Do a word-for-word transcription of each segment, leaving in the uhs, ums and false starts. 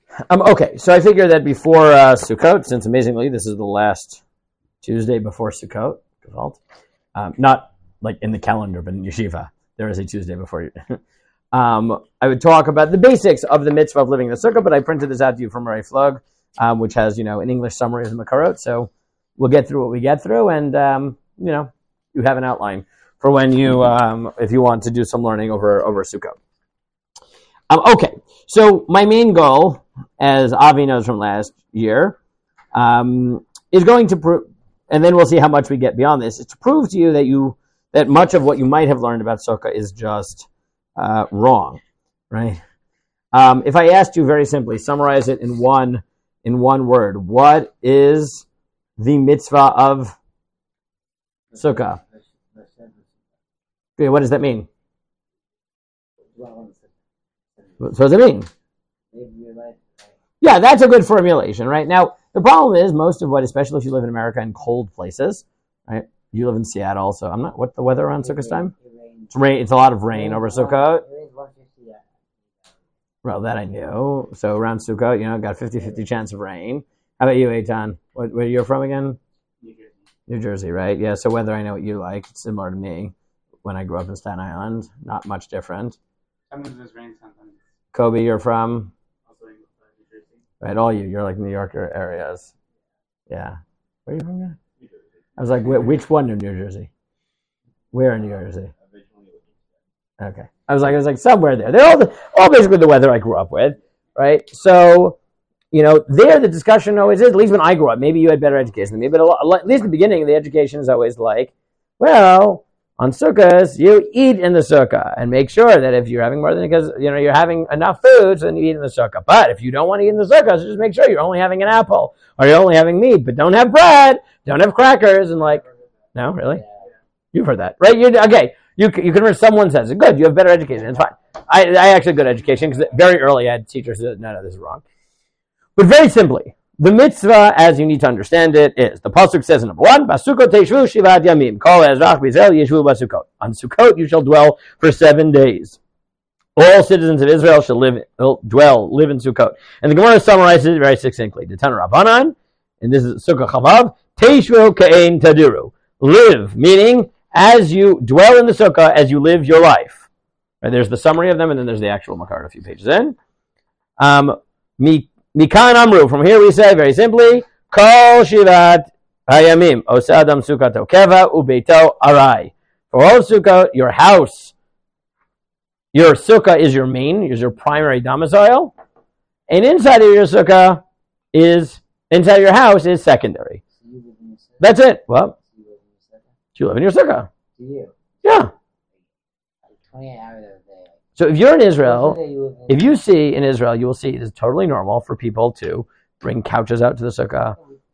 Um, okay, so I figured that before uh, Sukkot, since amazingly this is the last Tuesday before Sukkot, default, um, not like in the calendar, but in yeshiva, there is a Tuesday before. um, I would talk about the basics of the mitzvah of living in the Sukkah, but I printed this out to you from Murray Flug, um, which has, you know, an English summary of the Makarot. So we'll get through what we get through, and um, you know, you have an outline for when you, um, if you want to do some learning over over Sukkot. Um, okay, so my main goal, as Avi knows from last year, um, is going to prove, and then we'll see how much we get beyond this, is to prove to you that you that much of what you might have learned about Sukkah is just uh, wrong, right? Um, if I asked you very simply, summarize it in one in one word, what is the mitzvah of Sukkah? Okay, what does that mean? What does it mean? Yeah, that's a good formulation, right? Now, the problem is most of what, especially if you live in America in cold places, right? You live in Seattle, so I'm not, what's the weather around Sukkot time? It's rain. It's a lot of rain over Sukkot. Well, that I knew. So around Sukkot, you know, got a fifty-fifty chance of rain. How about you, Eitan? What, where you're from again? New Jersey. New Jersey, right? Yeah, so weather, I know what you like. It's similar to me when I grew up in Staten Island. Not much different. Sometimes there's rain, sometimes. Kobe, you're from? Also in New Jersey. Right, all you. You're like New Yorker areas. Yeah. Where are you from again? New Jersey. I was like, which one in New Jersey? Where in New Jersey? Okay. I was like, I was like somewhere there. They're all the, all basically the weather I grew up with, right? So, you know, there the discussion always is, at least when I grew up, maybe you had better education than me, but a lot, at least at the beginning, the education is always like, well, on sukkahs, you eat in the sukkah and make sure that if you're having more than, because, you know, you're having enough food, so then you eat in the sukkah. But if you don't want to eat in the sukkah, so just make sure you're only having an apple or you're only having meat, but don't have bread, don't have crackers, and like, no, really? You've heard that, right? You okay. You you convince someone says it. Good, you have better education. It's fine. I, I actually had good education because very early I had teachers who said, no, no, this is wrong. But very simply, the mitzvah, as you need to understand it, is the pasuk says in number one, Basukot teishvu shivat yamim. Kol ezrach b'Israel yeshvu basukot. On Sukkot you shall dwell for seven days. All citizens of Israel shall live, dwell, live in Sukkot. And the Gemara summarizes it very succinctly. The Tana Rabbanan, and this is Sukkah Chavav, teishvu ke'ein tadiru. Live, meaning as you dwell in the sukkah, as you live your life. Right, there's the summary of them, and then there's the actual makar a few pages in. Um, Mikan Amru, from here we say very simply, Kol Shivat Hayamim, Osadam Sukkato Keva Ubeito Arai. For all of Sukkah, your house, your sukkah is your main, is your primary domicile, and inside of your sukkah is, inside of your house is secondary. That's it. Well, you live in your sukkah. Do you? Yeah. twenty-eight hours a day. So if you're in Israel, if you see in Israel, you will see it is totally normal for people to bring couches out to the sukkah.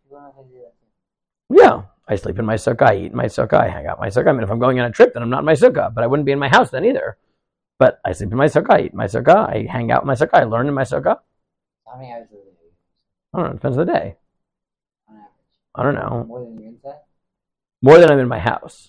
Yeah. I sleep in my sukkah, I eat in my sukkah, I hang out in my sukkah. I mean, if I'm going on a trip, then I'm not in my sukkah, but I wouldn't be in my house then either. But I sleep in my sukkah, I eat in my sukkah, I hang out in my sukkah, I learn in my sukkah. How many hours a day? I don't know, it depends on the day. On average. I don't know. More than your inside? More than I'm in my house.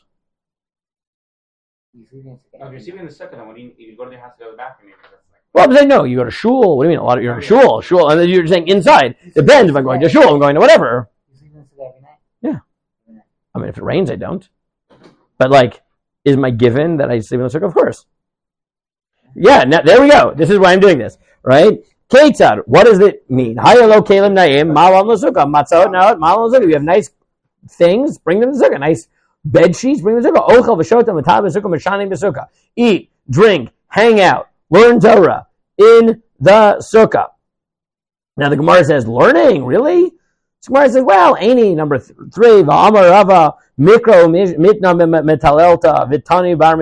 You sleep in No, if you're sleeping in the sukkah, then when you, you go to the house to go to the bathroom, that's like, Well, I'm saying no, you go to shul. What do you mean? A lot of you're in shul, shul, and then you're saying inside. Depends if I'm going to shul, I'm going to whatever. You sleep in the sukkah every night? Yeah. I mean, if it rains, I don't. But like, is my given that I sleep in the sukkah? Of course. Yeah. Now, there we go. This is why I'm doing this, right? Ketzad. What does it mean? Hayalo kalim naim malam l'sukkah matzot naot malam l'sukkah. We have nice things, bring them to the sukkah. Nice bed sheets, bring them to the sukkah. Ochel v'shotam v'tav v'sukkah m'shanim v'sukkah. Eat, drink, hang out, learn Torah in the sukkah. Now the Gemara says, learning, really? The Gemara says, well, Aini, number th- three, v'amar rava, mikro mitna metalelta, v'tani bar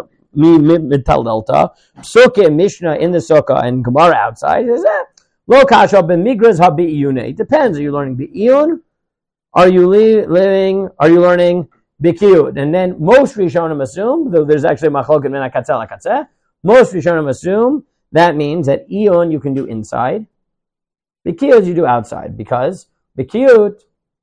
metalelta, psukim, mishnah in the sukkah, and Gemara outside. He says, eh, lo kasha ben migras ha-bi'iyune. It depends. Are you learning bi'iyun? Are you li- living, are you learning bikiyud? And then most Rishonim assume, though there's actually machloket min hakatzeh lakatzeh, most Rishonim assume that means that iyun you can do inside, bikiyud you do outside, because bikiyud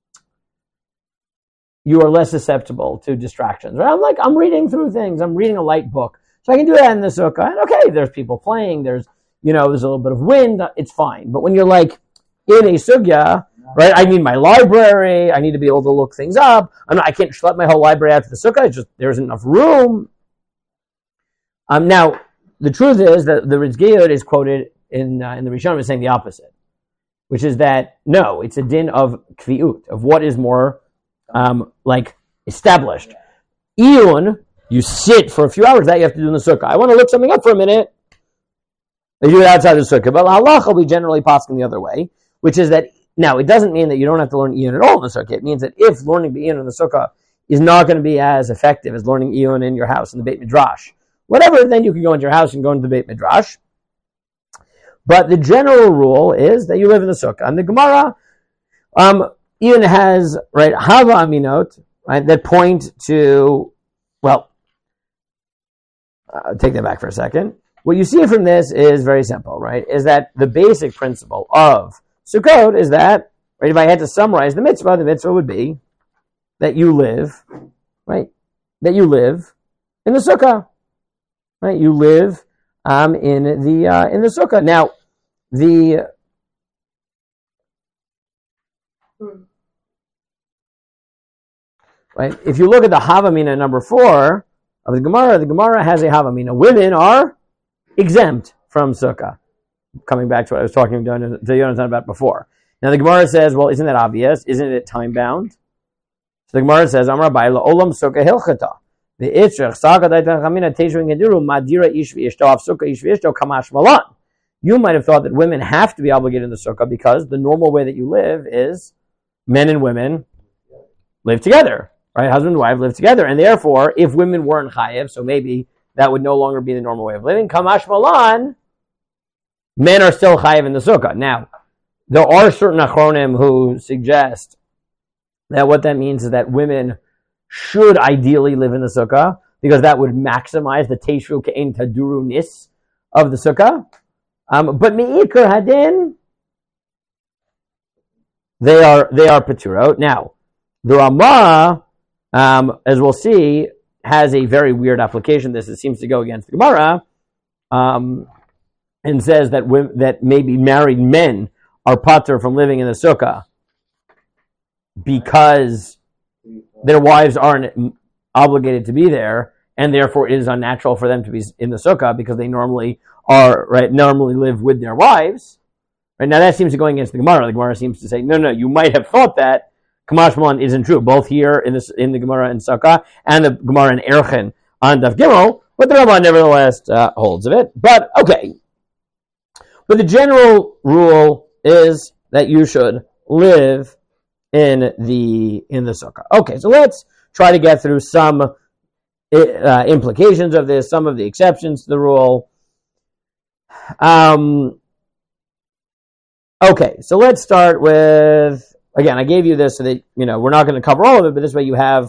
you are less susceptible to distractions. Right? I'm like, I'm reading through things, I'm reading a light book, so I can do that in the sukkah. And okay, there's people playing, there's you know, there's a little bit of wind, it's fine. But when you're like in a sugya, right? I need my library. I need to be able to look things up. I'm not, I can't schlep my whole library out to the sukkah. It's just there isn't enough room. Um, now, the truth is that the Rizgiyot is quoted in uh, in the Rishonim as saying the opposite, which is that no, it's a din of kviut, of what is more um, like established. Iyun, you sit for a few hours. That you have to do in the sukkah. I want to look something up for a minute. They do it outside the sukkah, but halacha we generally pass in the other way, which is that. Now, it doesn't mean that you don't have to learn Iyun at all in the sukkah. It means that if learning Iyun in the sukkah is not going to be as effective as learning Iyun in your house, in the Beit Midrash, whatever, then you can go into your house and go into the Beit Midrash. But the general rule is that you live in the sukkah. And the Gemara, um, Iyun has, right, Hava Aminot, right, that point to, well, I'll take that back for a second. What you see from this is very simple, right, is that the basic principle of Sukkot is that, right, if I had to summarize the mitzvah, the mitzvah would be that you live, right, that you live in the sukkah, right, you live um, in the uh, in the sukkah. Now, the right, if you look at the Havamina number four of the Gemara, the Gemara has a Havamina. Women are exempt from sukkah. Coming back to what I was talking to Yonatan about before. Now the Gemara says, well, isn't that obvious? Isn't it time bound? So the Gemara says, Amar Baila Olam Sukkah Hilchata. The Itzrach Saka Daitan Chamina Teshuin Geduru Madira Ishvi Ishto Sukkah Ishvi Ishto Kamash Malan. You might have thought that women have to be obligated in the sukkah because the normal way that you live is men and women live together, right? Husband and wife live together, and therefore, if women weren't chayev, so maybe that would no longer be the normal way of living. Kamash Malan. Men are still chayiv in the sukkah. Now, there are certain achronim who suggest that what that means is that women should ideally live in the sukkah because that would maximize the teishu ke'en taduru nis of the sukkah. Um, but me'ikar hadin, they are they are paturot. Now, the Ramah, um, as we'll see, has a very weird application. This it seems to go against the Gemara. Um, and says that women, that maybe married men are patur from living in the sukkah because their wives aren't obligated to be there, and therefore it is unnatural for them to be in the sukkah because they normally are right normally live with their wives. Right now, that seems to go against the Gemara. The Gemara seems to say, no, no, you might have thought that Kamash Malan isn't true, both here in this in the Gemara in Sukkah and the Gemara in Erchen on Daf Gimel, but the Rambam nevertheless uh, holds of it. But okay. But the general rule is that you should live in the in the sukkah. Okay, so let's try to get through some uh, implications of this, some of the exceptions to the rule. Um, okay, so let's start with, again, I gave you this so that, you know, we're not going to cover all of it, but this way you have,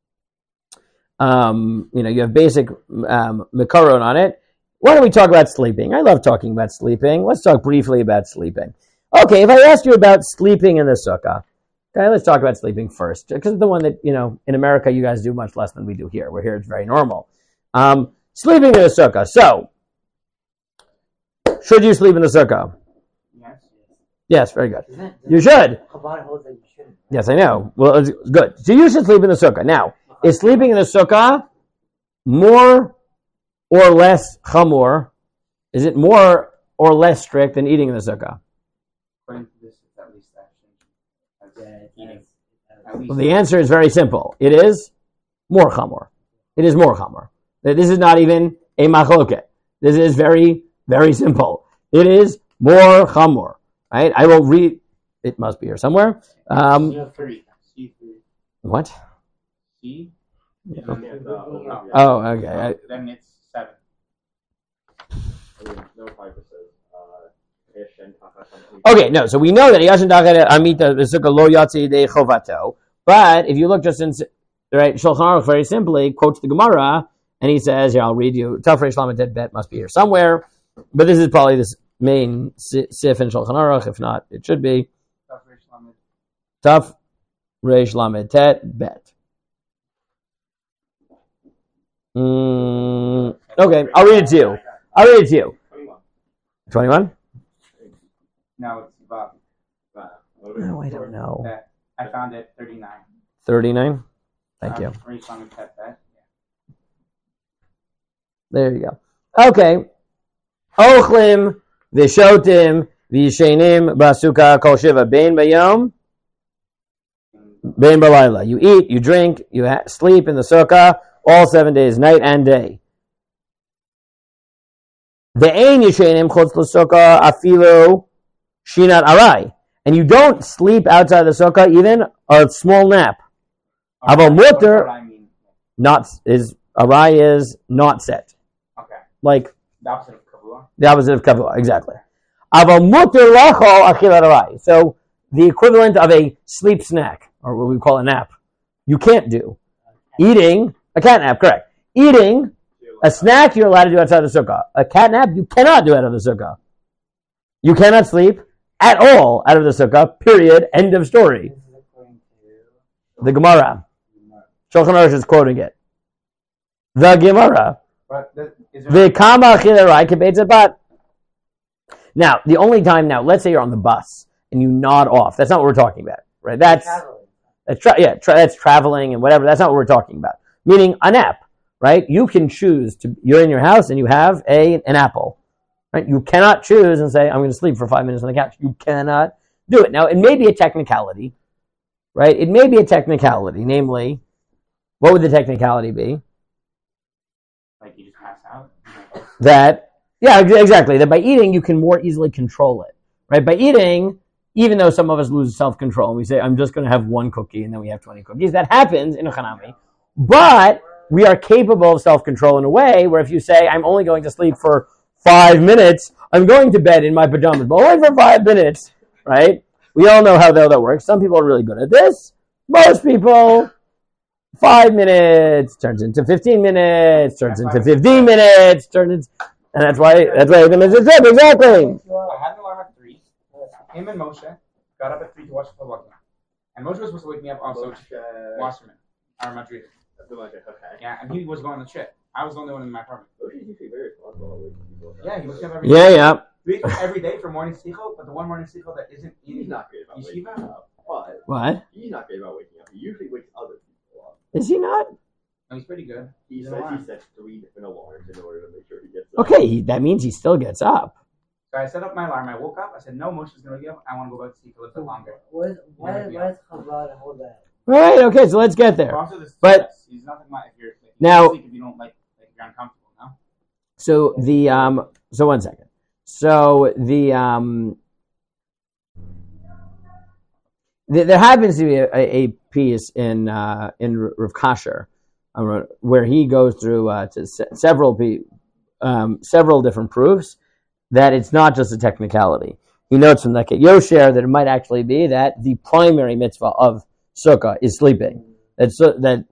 um, you know, you have basic um, mikaron on it. Why don't we talk about sleeping? I love talking about sleeping. Let's talk briefly about sleeping. Okay, if I asked you about sleeping in the sukkah, okay, let's talk about sleeping first, because it's the one that, you know, in America you guys do much less than we do here. We're here, it's very normal. Um, sleeping in the sukkah. So, should you sleep in the sukkah? Yes. Yes, very good. Isn't it- You should. Chabad holds that you shouldn't. Yes, I know. Well, it's good. So you should sleep in the sukkah. Now, is sleeping in the sukkah more or less chamor? Is it more or less strict than eating in the sukkah? According to this, it's at least action. As eating. At least. Well, the answer is very simple. It is more chamor. It is more chamor. This is not even a machloket. This is very, very simple. It is more chamor. Right? I will read. It must be here somewhere. Um, C three. C three. what? C? Yeah. And then, uh, oh, Oh, okay. I, then it's seven. Okay, no, so we know that Yashin Dachet Amita Sukkah Lo Yatsi De Chovato. But if you look just in, right, Shulchan Aruch very simply quotes the Gemara, and he says, here, I'll read you, Tafresh Lamed Bet must be here somewhere, but this is probably this main sif in Shulchan Aruch, if not, it should be. Taf Reish Lamed Tet Bet. Mm, okay, I'll read it to you. I'll read it to you. twenty-one? No, it's about. Uh, what do we- No, I don't know. That I found it thirty-nine. thirty-nine? Thank um, you. Refund kept that. Yeah. There you go. Okay. Ochlim, vishotim, vishenim, basuka, kol shiva, bein bayom, bein balayla. You eat, you drink, you ha- sleep in the sukkah all seven days, night and day. Ve'ein yishenim chutz l'sukkah afilu shinat arai. And you don't sleep outside the sukkah, even a small nap. Aval Okay, what- mutter- what I mean. Not is arai is not set. Okay. Like The opposite of kavua. the opposite of kavua, exactly. Aval mutter lachol achilat arai. So the equivalent of a sleep snack, or what we call a nap, you can't do. Eating a cat nap, correct? Eating a snack you're allowed to do outside the sukkah. A cat nap you cannot do out of the sukkah. You cannot sleep at all out of the sukkah. Period. End of story. This is according to The Gemara. Shulchan Aruch is quoting it. The Gemara. But the, is there V'kama achilat arai bat. Now, the only time now, let's say you're on the bus and you nod off. That's not what we're talking about, right? That's traveling. that's tra- yeah, tra- that's traveling and whatever. That's not what we're talking about. Meaning a nap, right? You can choose to. You're in your house and you have a an apple, right? You cannot choose and say I'm going to sleep for five minutes on the couch. You cannot do it. Now, it may be a technicality, right? It may be a technicality. Namely, what would the technicality be? like you just pass out? That yeah, ex- exactly. That by eating you can more easily control it, right? By eating, even though some of us lose self-control and we say, I'm just going to have one cookie and then we have twenty cookies, that happens in a Hanami. But we are capable of self-control in a way where if you say, I'm only going to sleep for five minutes, I'm going to bed in my pajamas, but only for five minutes, right? We all know how that works. Some people are really good at this. Most people, five minutes turns into fifteen minutes, turns into fifteen minutes, turns into, and that's why, that's why the mitzvah said, exactly. I had an alarm at three. Him and Moshe got up at three to watch the football game. And Moshe was supposed to wake me up also to uh, Wasserman, our Madrid. okay. Yeah, and he was going on the trip. I was the only one in my apartment. Moshe's usually very responsible. Like, people. Yeah, he wakes me up every day. Yeah, yeah. We wake up every day for morning sichel, but the one morning sichel that isn't He's in not great about waking Yeshiva? up. But What? he's not great about waking up. He usually wakes other people up. Is he not? No, he's pretty good. He He's says an alarm. he sets three different alarms in order to make sure he gets up. Okay, he, that means he still gets up. So I set up my alarm. I woke up. I said, no, Moshe's going to get up. I want to go back to sleep a little bit longer. What is what Yeah, is yeah. what is Chabad and all that? All right, okay, so let's get But there. also this But- stress. He's nothing like if you're like, you Now- can't sleep if you don't like, like if you're uncomfortable, no? So the, um, so one second. So the, um, th- there happens to be a, a piece in, uh, in Rav Kasher, uh, where he goes through, uh, to se- several, pe- um, several different proofs that it's not just a technicality. He notes from the Yosher that it might actually be that the primary mitzvah of Sukkah is sleeping. That so, that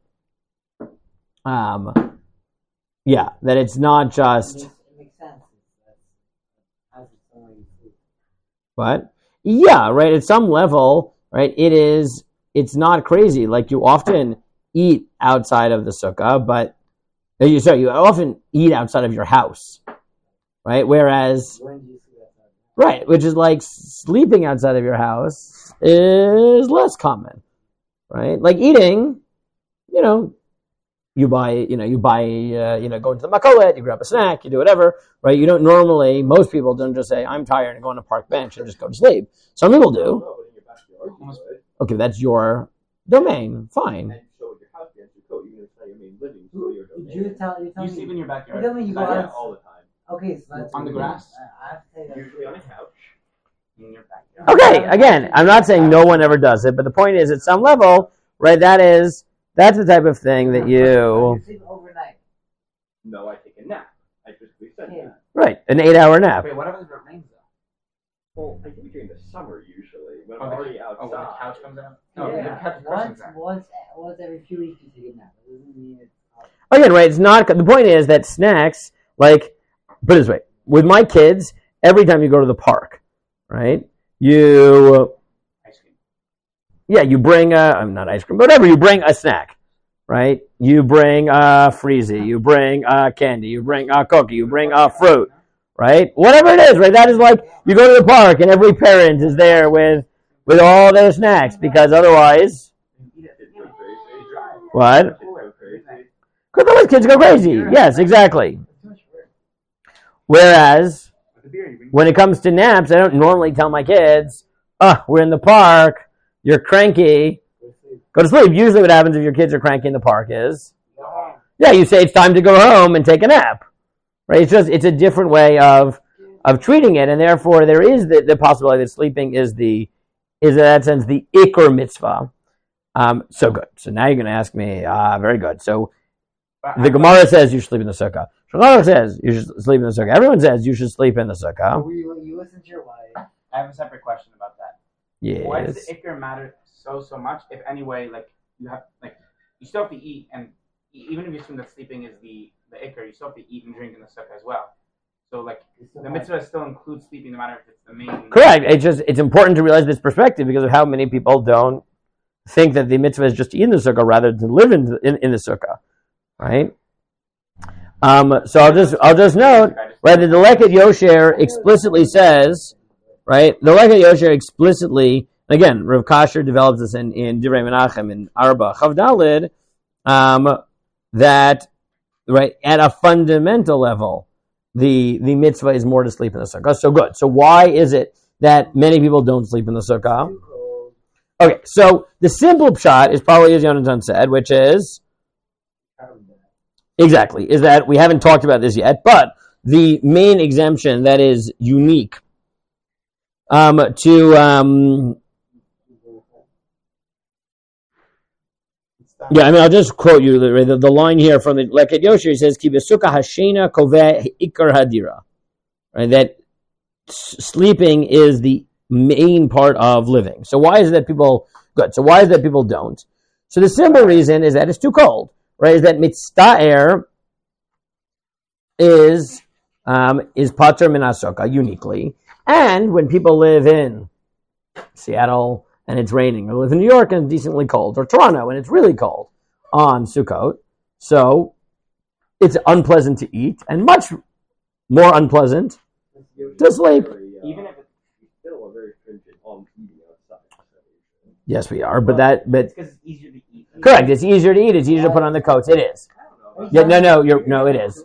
um yeah, that it's not It just makes, it makes sense. That's how it's only sleep. what? Yeah, right. At some level, right, it is it's not crazy. Like you often eat outside of the sukkah, but uh, you sorry, you often eat outside of your house. Right? Whereas When do you see that? right, which is like sleeping outside of your house is less common. Right? Like eating, you know, you buy, you know, you buy, uh, you know, go into the makolet, you grab a snack, you do whatever, right? You don't normally, most people don't just say, I'm tired and go on a park bench and just go to sleep. Some people do. No, but in your backyard, you could. Okay, that's your domain. Fine. And so with your house against your coat, even if it's not your main living, it's still your Did domain. you tell you tell You me? sleep in your You backyard. tell me you go Not Yeah, out. all the time. Okay, so that's On the grass? I, I have to tell you that. Usually on a couch. in your backyard. Okay, again, I'm not saying no one ever does it, but the point is, at some level, right, that is, that's the type of thing that you, You sleep overnight. No, I take a nap. I physically said Yeah. that. right, an eight hour nap. Wait, what happens if it rains though? Well, I do it during the summer usually, when Oh, I'm the- already Oh, outside. when the couch comes out? No, Yeah. the couch Once, comes out. once, once every few weeks you take a nap. It doesn't mean it's. Again, right, it's not, the point is that snacks, like, put it this way, with my kids, every time you go to the park, right, you, Ice cream. yeah, you bring a, I'm not ice cream, but whatever, you bring a snack, right? You bring a freezy, you bring a candy, you bring a cookie, you bring a fruit, right? Whatever it is, right? That is like you go to the park and every parent is there with with all their snacks because otherwise, what? Because otherwise kids go crazy. Yes, exactly. Whereas when it comes to naps, I don't normally tell my kids, "Oh, we're in the park. You're cranky. Go to sleep." Usually, what happens if your kids are cranky in the park is, yeah, you say it's time to go home and take a nap. Right? It's just it's a different way of of treating it, and therefore there is the, the possibility that sleeping is the is in that sense the ikr mitzvah. Um, so good. So now you're going to ask me, ah, very good. So the Gemara says you should sleep in the sukkah. Shulchan Aruch says you should sleep in the sukkah. Everyone says you should sleep in the sukkah. You, you listen to your wife. I have a separate question about that. Yes. Why does the ikr matter so so much? If anyway, like you have like you still have to eat, and even if you assume that sleeping is the the ikr, you still have to eat and drink in the sukkah as well. So like the mitzvah still includes sleeping, no matter if it's the main. Correct. It's just it's important to realize this perspective because of how many people don't think that the mitzvah is just to eat in the sukkah rather than live in in, in the sukkah, right? Um, so I'll just I'll just note right that the Leket Yosher explicitly says right the Leket Yosher explicitly again Rav Kasher develops this in in Divrei Menachem in Arba Chavdalid um, that right at a fundamental level the the mitzvah is more to sleep in the sukkah. So good. So why is it that many people don't sleep in the sukkah? Okay, so the simple pshat is probably as Yonatan said, which is exactly is that we haven't talked about this yet, but the main exemption that is unique um, to um, yeah, I mean I'll just quote you the, the, the line here from the Leket Yosher. It says Ki besukkah hashena koveh ikar hadira, right? That s- sleeping is the main part of living. So why is it that people good? So why is it that people don't? So the simple reason is that it's too cold, right? Is that mitzta'er is um, is pater min hasukkah uniquely, and when people live in Seattle and it's raining, or live in New York and it's decently cold, or Toronto and it's really cold on Sukkot, so it's unpleasant to eat and much more unpleasant to sleep. Even if still a very stringent on eating outside. Yes, we are, but that, but it's because it's easier to eat. correct. It's easier to eat. It's easier to put on the coats. It is. Yeah, no, no, you're no. It is.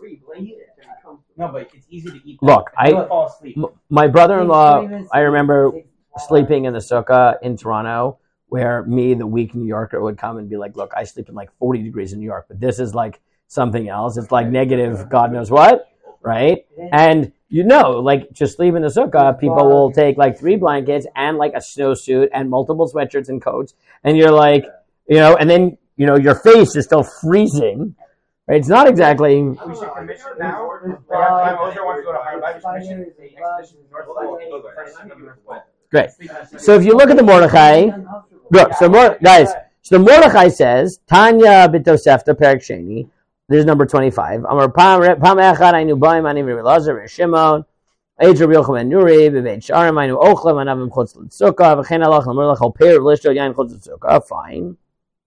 No, but it's easy to eat. Look, I I fall asleep. m- my brother-in-law. I remember sleeping in the sukkah in Toronto, where me, the weak New Yorker, would come and be like, "Look, I sleep in like forty degrees in New York, but this is like something else. It's like negative, God knows what, right?" And you know, like just sleep in the sukkah, people will take like three blankets and like a snowsuit and multiple sweatshirts and coats, and you're like, you know, and then you know your face is still freezing. Right? It's not exactly. We should commission now. My Ozer wants to go to Harvard. Commission the expedition North Pole. Great. So if you look at the Mordechai, look, so Mor- guys, so the Mordechai says, Tanya b'tosefta perik sheni. This is number twenty-five. Amar pam pam echad aynu ba'im ani v'Elazar v'Shimon. Age Rabbi Yochanan Nuri b'Beit Sharim aynu ochlam anavim chutz l'tzukah v'chen alach l'morlach al peir l'ishto yain chutz l'tzukah. Fine.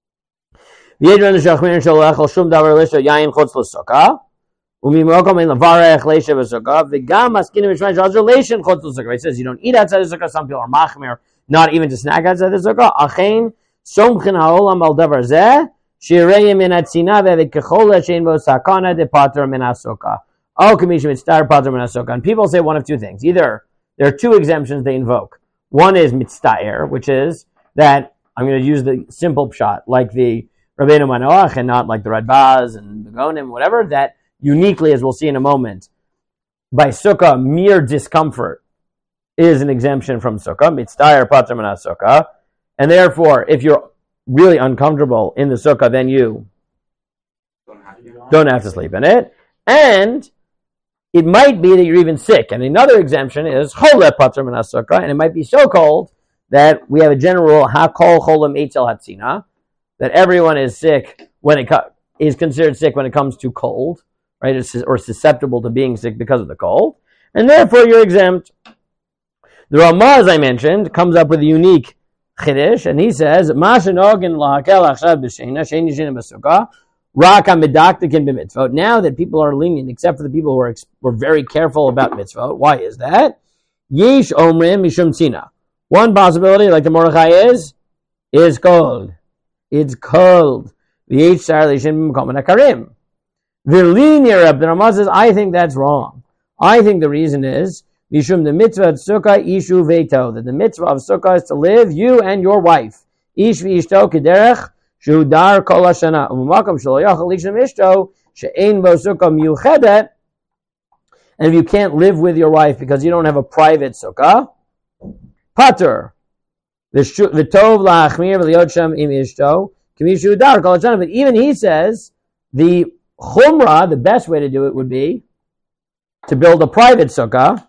V'yedron l'shachmin sholach al shum davar l'ishto yain chutz l'tzukah. U'mimokom in levarech leisha v'tzukah. V'gam maskinim v'shmash alzer leishin chutz l'tzukah. He says you don't eat outside the sukkah. Some people are machmir, not even to snack outside the sukkah. Achein somchin ha'olam al davar zeh. Shirei min atzina ve'v'kechola shein bo sakana de pater min hasukkah. Oh, commission mitzvah pater min hasukkah. And people say one of two things. Either there are two exemptions they invoke. One is mitzvah, which is that I'm going to use the simple pshat, like the Rabbeinu Manoach, and not like the Radbaz and the Gonim, whatever. That uniquely, as we'll see in a moment, by sukkah, mere discomfort is an exemption from sukkah. Mitzvah pater min hasukkah, and therefore, if you're really uncomfortable in the sukkah, then you don't have to sleep in it. And it might be that you're even sick. And another exemption is chole pater min hasukkah, and it might be so cold that we have a general rule, hakol cholam eitzel hatzina, that everyone is sick when it co- is considered sick when it comes to cold, right? Or susceptible to being sick because of the cold, and therefore you're exempt. The Ramah, as I mentioned, comes up with a unique chiddush, and he says, "Ma shenogin lahakel achshav b'sheina shein yishin b'sukkah Raka medaktikin b'mitzvot. Now that people are lenient, except for the people who are were very careful about mitzvot. Why is that? Yesh omrim mishum tzina. One possibility, like the Mordechai is, is cold. It's cold. The H sar leishim b'mkomen hakarim. The linear Reb Ramah says, I think that's wrong. I think the reason is mishum the mitzvah sukkah ishu veto, that the mitzvah of sukkah is to live you and your wife. Ish v'ishto kederech shudar kol hashana u'makom shelo yachal ish v'ishto she'ein bo sukkah miuchedet. And if you can't live with your wife because you don't have a private sukkah, pater the tov la'achmir v'liot shem im ishto k'mishu dar kol hashana. But even he says the chumrah, the best way to do it would be to build a private sukkah.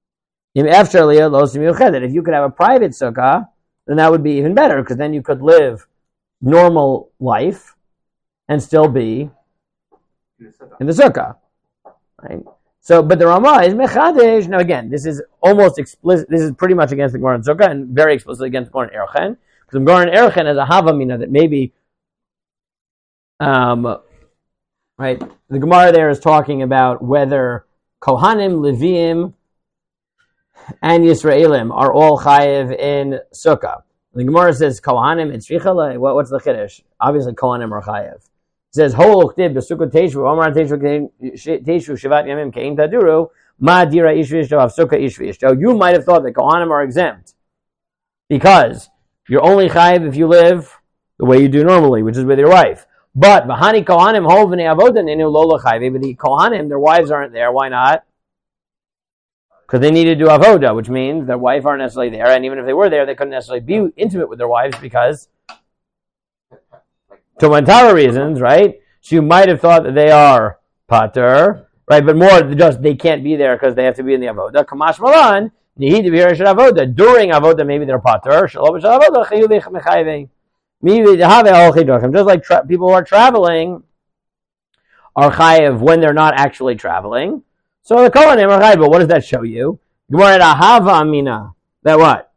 If you could have a private sukkah, then that would be even better, because then you could live normal life and still be in the sukkah. Right? So, but the Ramah is mechadesh. Now again, this is almost explicit. This is pretty much against the Gemara in Sukkah and very explicitly against the Gemara in Erechen, because the Gemara in Erechen has a havamina that maybe, um, right? The Gemara there is talking about whether Kohanim, Leviim, and Yisraelim are all chayiv in Sukkah. The Gemara says Kohanim and Shvicha. What, what's the chiddush? Obviously, Kohanim are chayiv. It says Hol Uchtib B'Sukkah Teishu Omar Teishu Teishu Shivat Yamim Kein Taduru Ma Dira Ishvishto Av Sukkah Ishvishto. You might have thought that Kohanim are exempt because you're only chayiv if you live the way you do normally, which is with your wife. But Bahani Kohanim Hol V'nei Avoda Nenu Lola Chayiv. But the Kohanim, their wives aren't there. Why not? Because they need to do avoda, which means their wife aren't necessarily there, and even if they were there, they couldn't necessarily be intimate with their wives because, to Mantara reasons, right? So you might have thought that they are pater, right? But more just they can't be there because they have to be in the avoda. Kamash malan, need to be here avoda. During avoda, maybe they're pater. Shalom avoda chiyuvich mechayving. Maybe they have all chiduchim. Just like tra- people who are traveling are chayiv when they're not actually traveling. So the Kohanim are chayiv, but what does that show you? Gemara ahava amina. That what?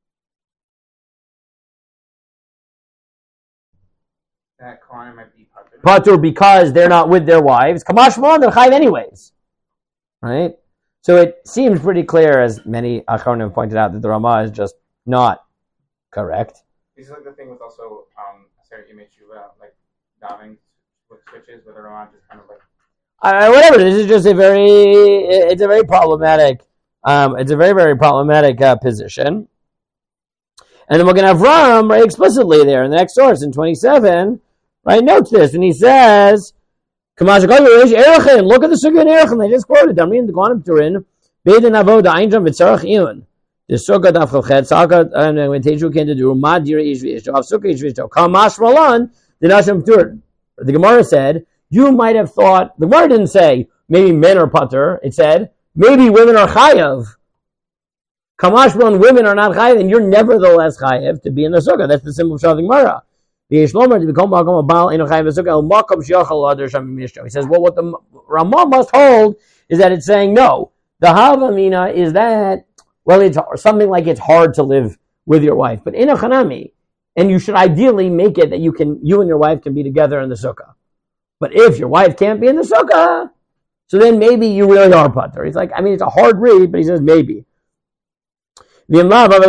That Kohanim might be patur. Patur because they're not with their wives. Kamash malan, they're chayiv anyways, right? So it seems pretty clear, as many Achronim pointed out, that the Ramah is just not correct. This is like the thing with also um Aseret Yemei Tshuva, like davening with switches, whether or not just kind of like. Uh, whatever. This is just a very, it's a very problematic, um, it's a very, very problematic uh, position. And then we're going to have Ram right explicitly there in the next source in twenty-seven, right, notes this, and he says, look at the Sukkah in Erechen, they just quoted, Damrin, the Kohanim Turin, Beidin Avoda, Einjam, Vitzarach Iyun, the Sukkah Dafchalchet, Salka, and when Teju came to do, Ma Dira Ishvi Ishto, Av Sukkah Ishvi Ishto, Kamash Malan, the Nashim Turin. The Gemara said, you might have thought, the Gemara didn't say, maybe men are pater. It said, maybe women are chayav. Kamashron, women are not chayav, and you're nevertheless chayav to be in the sukkah. That's the symbol of the Gemara. The Yishlomer, to become Malcolm Abal, in a chayav sukkah, el makom shiachal adar sham mishto. He says, well, what the Ramah must hold is that it's saying, no, the havamina is that, well, it's something like it's hard to live with your wife. But in a chanami, and you should ideally make it that you can, you and your wife can be together in the sukkah. But if your wife can't be in the sukkah, so then maybe you really are pater. He's like, I mean, it's a hard read, but he says maybe. He says, well,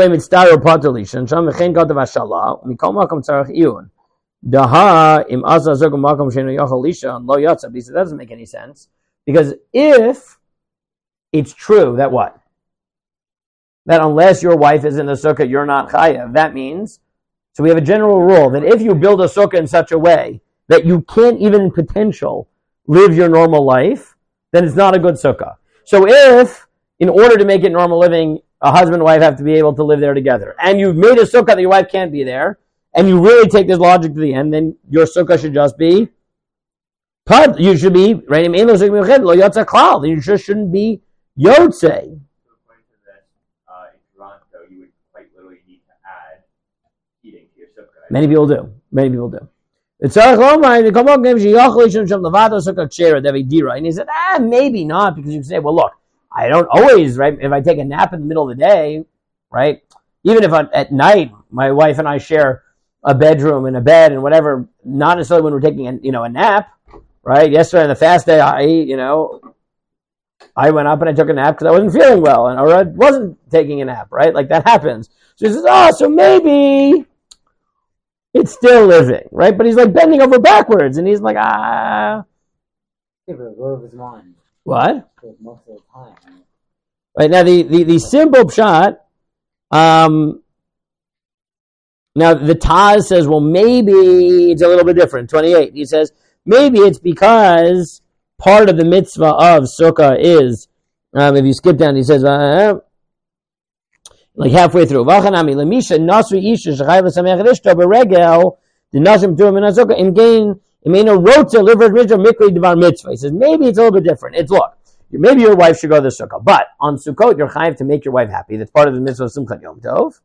that doesn't make any sense. Because if it's true that what? That unless your wife is in the sukkah, you're not chayav. That means, so we have a general rule that if you build a sukkah in such a way that you can't even in potential live your normal life, then it's not a good sukkah. So if, in order to make it normal living, a husband and wife have to be able to live there together, and you've made a sukkah that your wife can't be there, and you really take this logic to the end, then your sukkah should just be, you should be, right? You just shouldn't be yotze. So according to this, uh, in Toronto, you would quite literally need to add heating to your sukkah. Many people do. Many people do. And he said, ah, maybe not, because you can say, well, look, I don't always, right? If I take a nap in the middle of the day, right? Even if I, at night, my wife and I share a bedroom and a bed and whatever, not necessarily when we're taking a, you know, a nap, right? Yesterday on the fast day, I, you know, I went up and I took a nap because I wasn't feeling well and or I wasn't taking a nap, right? Like that happens. So he says, oh, so maybe it's still living, right? But he's like bending over backwards and he's like, ah. Yeah, but what of his mind? What? Most of the time. Right, now the, the, the simple pshat, um, now the Taz says, well, maybe it's a little bit different. twenty-eight. He says, maybe it's because part of the mitzvah of sukkah is, um, if you skip down, he says, uh, like halfway through. V'achanami lemisha nasri isha shechayv l'sameach rishto beregel the nashim turim in sukkah in gain imeno rotza liver rishto mikri devar mitzvah. He says maybe it's a little bit different. It's look, maybe your wife should go to the sukkah, but on Sukkot you're chayav to make your wife happy. That's part of the mitzvah of Simchat Yom Tov.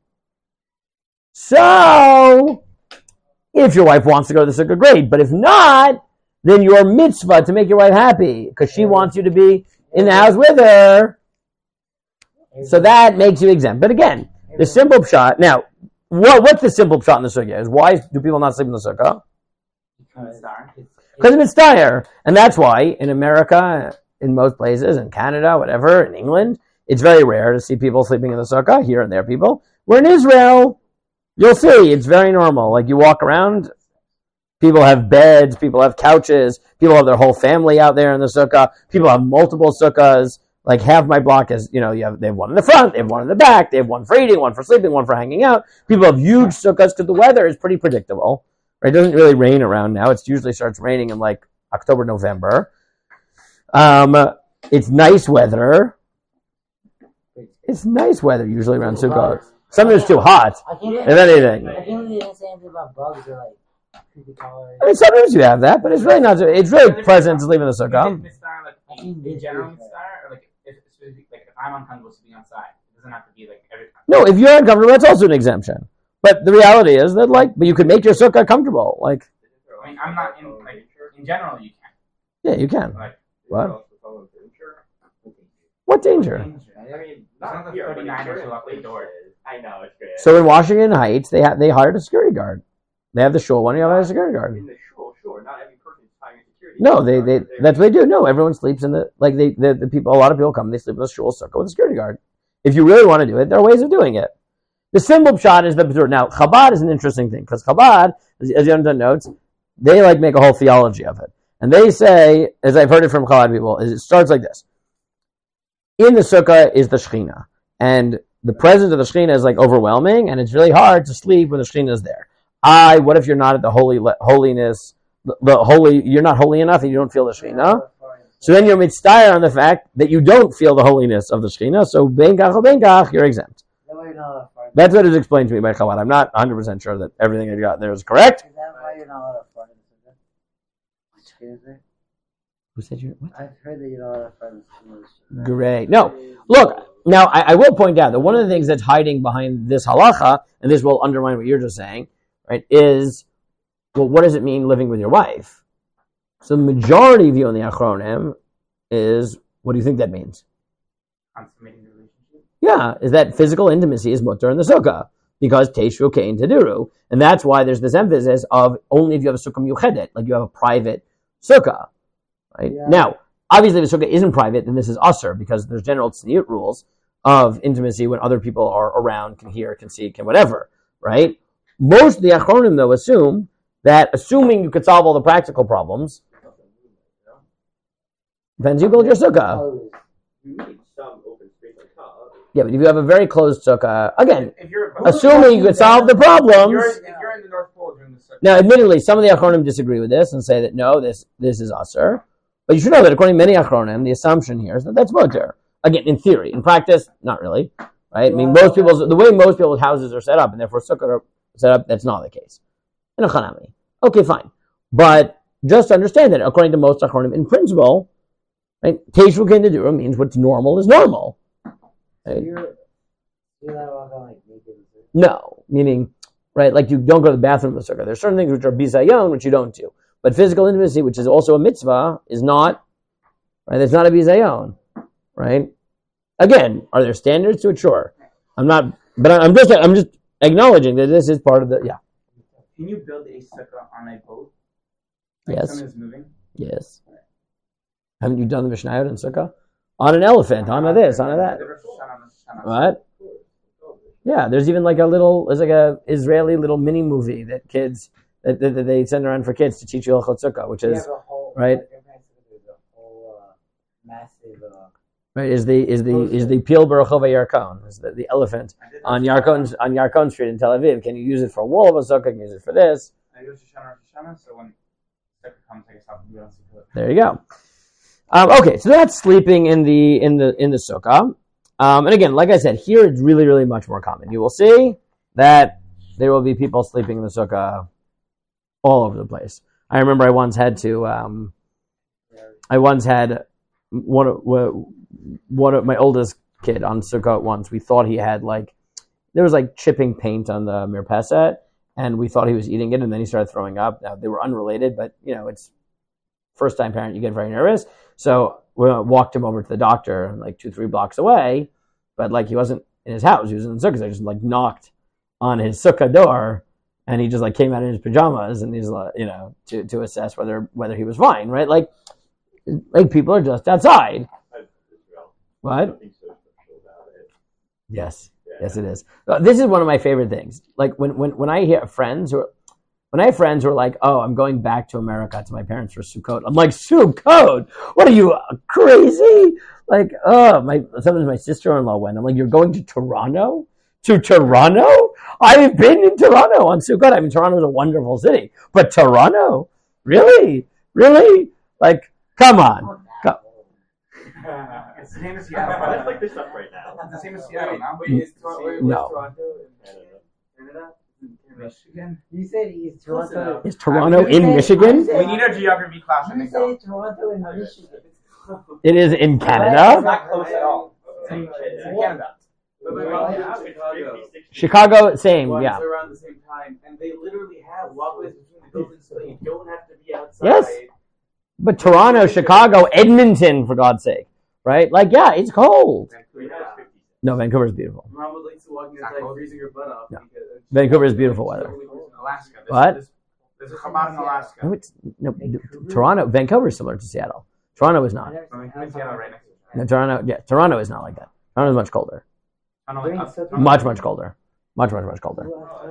So if your wife wants to go to the sukkah, great. But if not, then your mitzvah to make your wife happy because she wants you to be in the house with her. So that makes you exempt. But again, the simple pshat. Now, what what's the simple pshat in the sukkah? Is why do people not sleep in the sukkah? Because of its dire, and that's why in America, in most places, in Canada, whatever, in England, it's very rare to see people sleeping in the sukkah. Here and there, people. Where in Israel, you'll see it's very normal. Like you walk around, people have beds, people have couches, people have their whole family out there in the sukkah. People have multiple sukkahs. Like half my block is, you know, you have they have one in the front, they have one in the back, they have one for eating, one for sleeping, one for hanging out. People have huge sukkahs because the weather is pretty predictable. Right? It doesn't really rain around now. It usually starts raining in like October, November. Um, it's nice weather. It's nice weather usually around Sukkot. Sometimes it's too hot, if anything. I can't really say anything about bugs or like creepy colors. I mean, sometimes you have that, but it's really not. It's really pleasant to sleep in the sukkah. Like in general, or like if, like if I'm uncomfortable sleeping outside, it doesn't have to be like every time. No, if you're uncomfortable, that's also an exemption. But the reality is that, like, but you can make your sukkah comfortable. Like, I mean, I'm not in like in general. You can. Yeah, you can. Like, what? What danger? I mean, not the thirty-niners who lock the door. I know, it's great. So in Washington Heights, they have they hired a security guard. They have the shul one. You have a security guard. In the shul, sure. Not every person is hiring a security No, guard. they they that's what they do. No, everyone sleeps in the like they the, the people. A lot of people come. They sleep in the shul sukkah with a security guard. If you really want to do it, there are ways of doing it. The simple pshat is the B'tur. Now, Chabad is an interesting thing because Chabad, as, as Yonatan notes, they like make a whole theology of it, and they say, as I've heard it from Chabad people, is it starts like this: in the sukkah is the Shekhinah, and the presence of the Shekhinah is like overwhelming, and it's really hard to sleep when the Shekhinah is there. I, what if you're not at the holy holiness, the, the holy, you're not holy enough and you don't feel the Shekhinah? So then you're mitzvah on the fact that you don't feel the holiness of the Shekhinah, so ben kach or ben kach, you're exempt. That's what is explained to me by Chabad. I'm not one hundred percent sure that everything I got there is correct. Is that why you're not allowed to fart in the sukkah? Who said you? What? I've heard that you're not allowed to fart in the sukkah. Great. No, look, now I, I will point out that one of the things that's hiding behind this halacha, and this will undermine what you're just saying, right, is, well, what does it mean living with your wife? So the majority view in the Achronim is, what do you think that means? Consummating the relationship. Yeah, is that physical intimacy is mutter in the sukkah because teishu kein tediru, and that's why there's this emphasis of only if you have a sukkah miyuchedet, like you have a private sukkah, right? Yeah. Now, obviously, if the sukkah isn't private, then this is usher because there's general tzniut rules of intimacy when other people are around, can hear, can see, can whatever, right? Most of the Achronim, though, assume that assuming you could solve all the practical problems, depends you build your sukkah. You need some open space like that. Yeah, but if you have a very closed sukkah, again, If you're assuming you could solve the if problems. you're, if you're in the North Pole during the sukkah, Now, admittedly, some of the Achronim disagree with this and say that no, this this is usher. But you should know that according to many Achronim, the assumption here is that that's mutter. Again, in theory. In practice, not really. Right? I mean, most people's the way most people's houses are set up, and therefore sukkah are set up, that's not the case. In a chanami. Okay, fine. But just understand that according to most Achronim, in principle, right, Teishu Kein Tediru means what's normal is normal. Right? You're, you're not walking like naked. No, meaning, right, like you don't go to the bathroom in the sukkah. There's certain things which are bizayon, which you don't do. But physical intimacy, which is also a mitzvah, is not, right, it's not a bizayon, right? Again, are there standards to it? Sure. I'm not, but I'm just, I'm just acknowledging that this is part of the, yeah. Can you build a sukkah on a boat? Like Yes. something that's moving? Yes. Haven't you done the Mishnayot in Sukkah? On an elephant, on a this, on a that. What? Yeah, there's even like a little, there's like a Israeli little mini movie that kids, that, that, that they send around for kids to teach you Hilchot Sukkah, which We is, have a whole, right? like, there's a whole uh, massive. Uh, right, is the, is the, is the Pil Barachova Yarkon, is the, the elephant on Yarkon, on Yarkon Street in Tel Aviv. Can you use it for a wall of a Sukkah? Can you use it for this? I go to Shoshana Rosh Hashanah, so when sukkah comes, I guess I'll do it on sukkah. There you go. Um, okay, so that's sleeping in the in the in the sukkah. Um, and again, like I said, here it's really, really much more common. You will see that there will be people sleeping in the sukkah all over the place. I remember I once had to. Um, I once had one of one of my oldest kid on sukkah once. We thought he had like there was like chipping paint on the mirpeset, and we thought he was eating it, and then he started throwing up. Now they were unrelated, but you know it's first time parent, you get very nervous. So we walked him over to the doctor, like two, three blocks away, but like he wasn't in his house, he was in the sukkah. So I just like knocked on his sukkah door, and he just like came out in his pajamas, and he's like, you know, to, to assess whether whether he was fine, right? Like, like people are just outside. What? Yes, yes, it is. This is one of my favorite things. Like when when when I hear friends who are, When I have friends who are like, oh, I'm going back to America to my parents for Sukkot. I'm like, Sukkot? What are you, crazy? Like, oh, my, sometimes my sister-in-law went. I'm like, you're going to Toronto? To Toronto? I've been in Toronto on Sukkot. I mean, Toronto is a wonderful city. But Toronto? Really? Really? Like, come on. Come. It's the same as Seattle. Let's look this up right now. It's the same as Seattle now. wait, is Toronto, wait, No. Toronto in Canada. Canada? Michigan. You said he's Toronto. Is Toronto You in said- Michigan? you said- We need a geography class in You Excel. say Toronto in Michigan. It is in It's Canada? not close at all. It's in, it's in Canada. But we Well, have yeah, Chicago. Chicago, same, Ones yeah. around the same time, and they literally have walkways between the buildings, so you don't have to be outside. Yes. But Toronto, Chicago, Edmonton, for God's sake, right? Like, yeah, it's cold. Vancouver. No, Vancouver's beautiful. Mom would like to walk Not outside, cold. freezing her butt off. No. because- Vancouver is beautiful weather. Alaska. There's, What? There's, there's a Chabad in Alaska. No, it's, no, Toronto, Vancouver is similar to Seattle. Toronto is not. So Vancouver and Seattle right next to each No, Toronto, yeah, Toronto is not like that. Toronto is much colder. other. Like, up- Much, much colder. Much, much, much colder.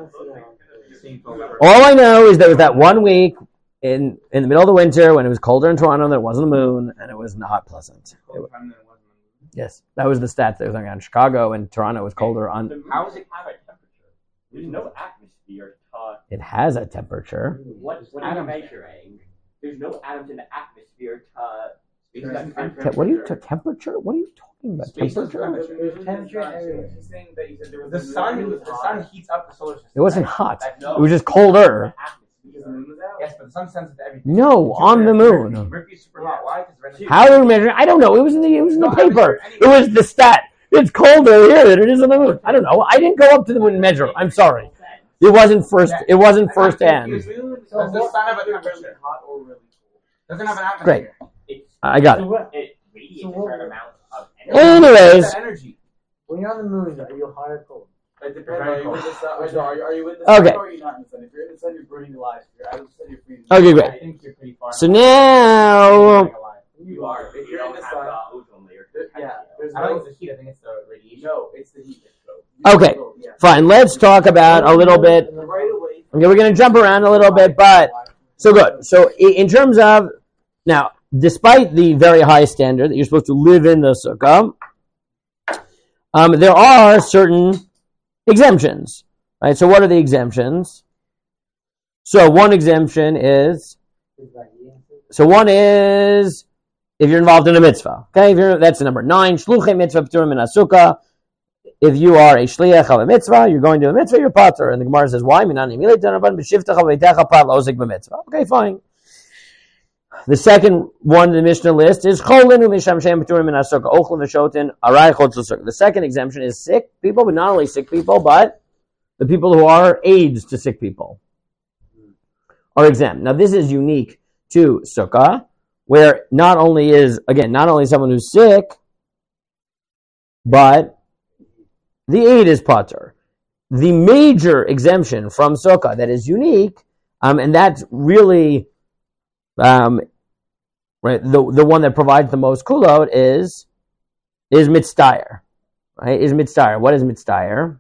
Seeing full level. All I know is there was that one week in in the middle of the winter when it was colder in Toronto, there wasn't a moon, and it was not pleasant. It Cold wa- time than it was in the yes, that was the stats that was going on. Chicago and Toronto was colder on. How is it- have a temperature? There's no atmosphere to It has a temperature. what what are you measuring? There's no atoms in the atmosphere to Space is Te- what are you to temperature? What are you talking about? Space is Temperature? There's temperature everywhere. He's saying that he said there was the sun. The sun heats up the solar system. It wasn't hot. No. It was just colder. Because the moon was out. Yes, but the sun sends it to everything. No, on the moon. Mercury's super hot. Why? Because red. How do we measure? I don't know. It was in the it was in the No, I was paper. there It was the stat. It's colder here than it is on the moon. I don't know. I didn't go up to the moon and measure. I'm sorry. It wasn't first. It wasn't first hand. Does the sun have a temperature? hot or really Doesn't have an atmosphere. Great. It's I got So it. what? it radiates So a what- certain amount of energy. Anyways, It's energy. When you're on the moon, are you hot or cold? It depends. Very Are you cold. in the sun? Or, are you, are you in the Okay. sun or are you not in the sun? If you're in the sun, you're burning alive. If you're out of the sun, you're freezing. Okay, great. I think you're pretty far. so now You are. If You you're in don't the have sun, the ozone layer. to there- protect yeah, you. there's I don't no. think it's the heat. I think it's the radiation. No, it's the heat. Okay. Yeah. fine. Let's talk about a little bit. And the right away. Okay, we're gonna jump around a little bit, but so good. So i- in terms of now, despite the very high standard that you're supposed to live in the sukkah, um, there are certain exemptions, right? So what are the exemptions? So one exemption is so one is if you're involved in a mitzvah. Okay, if you're, that's the number nine. Shluchei mitzvah p'turim min hasukah. If you are a shliach of a mitzvah, you're going to a mitzvah, you're pater. And the Gemara says, why? Okay, fine. The second one in the Mishnah list is the second exemption is sick people, but not only sick people, but the people who are aides to sick people are exempt. Now, this is unique to sukkah, where not only is, again, not only someone who's sick, but the aid is pater. the major exemption from sukkah that is unique, um, and that's really um, right the the one that provides the most kulot is is mitzdayer, right? Is mitzdayer. What is mitzdayer?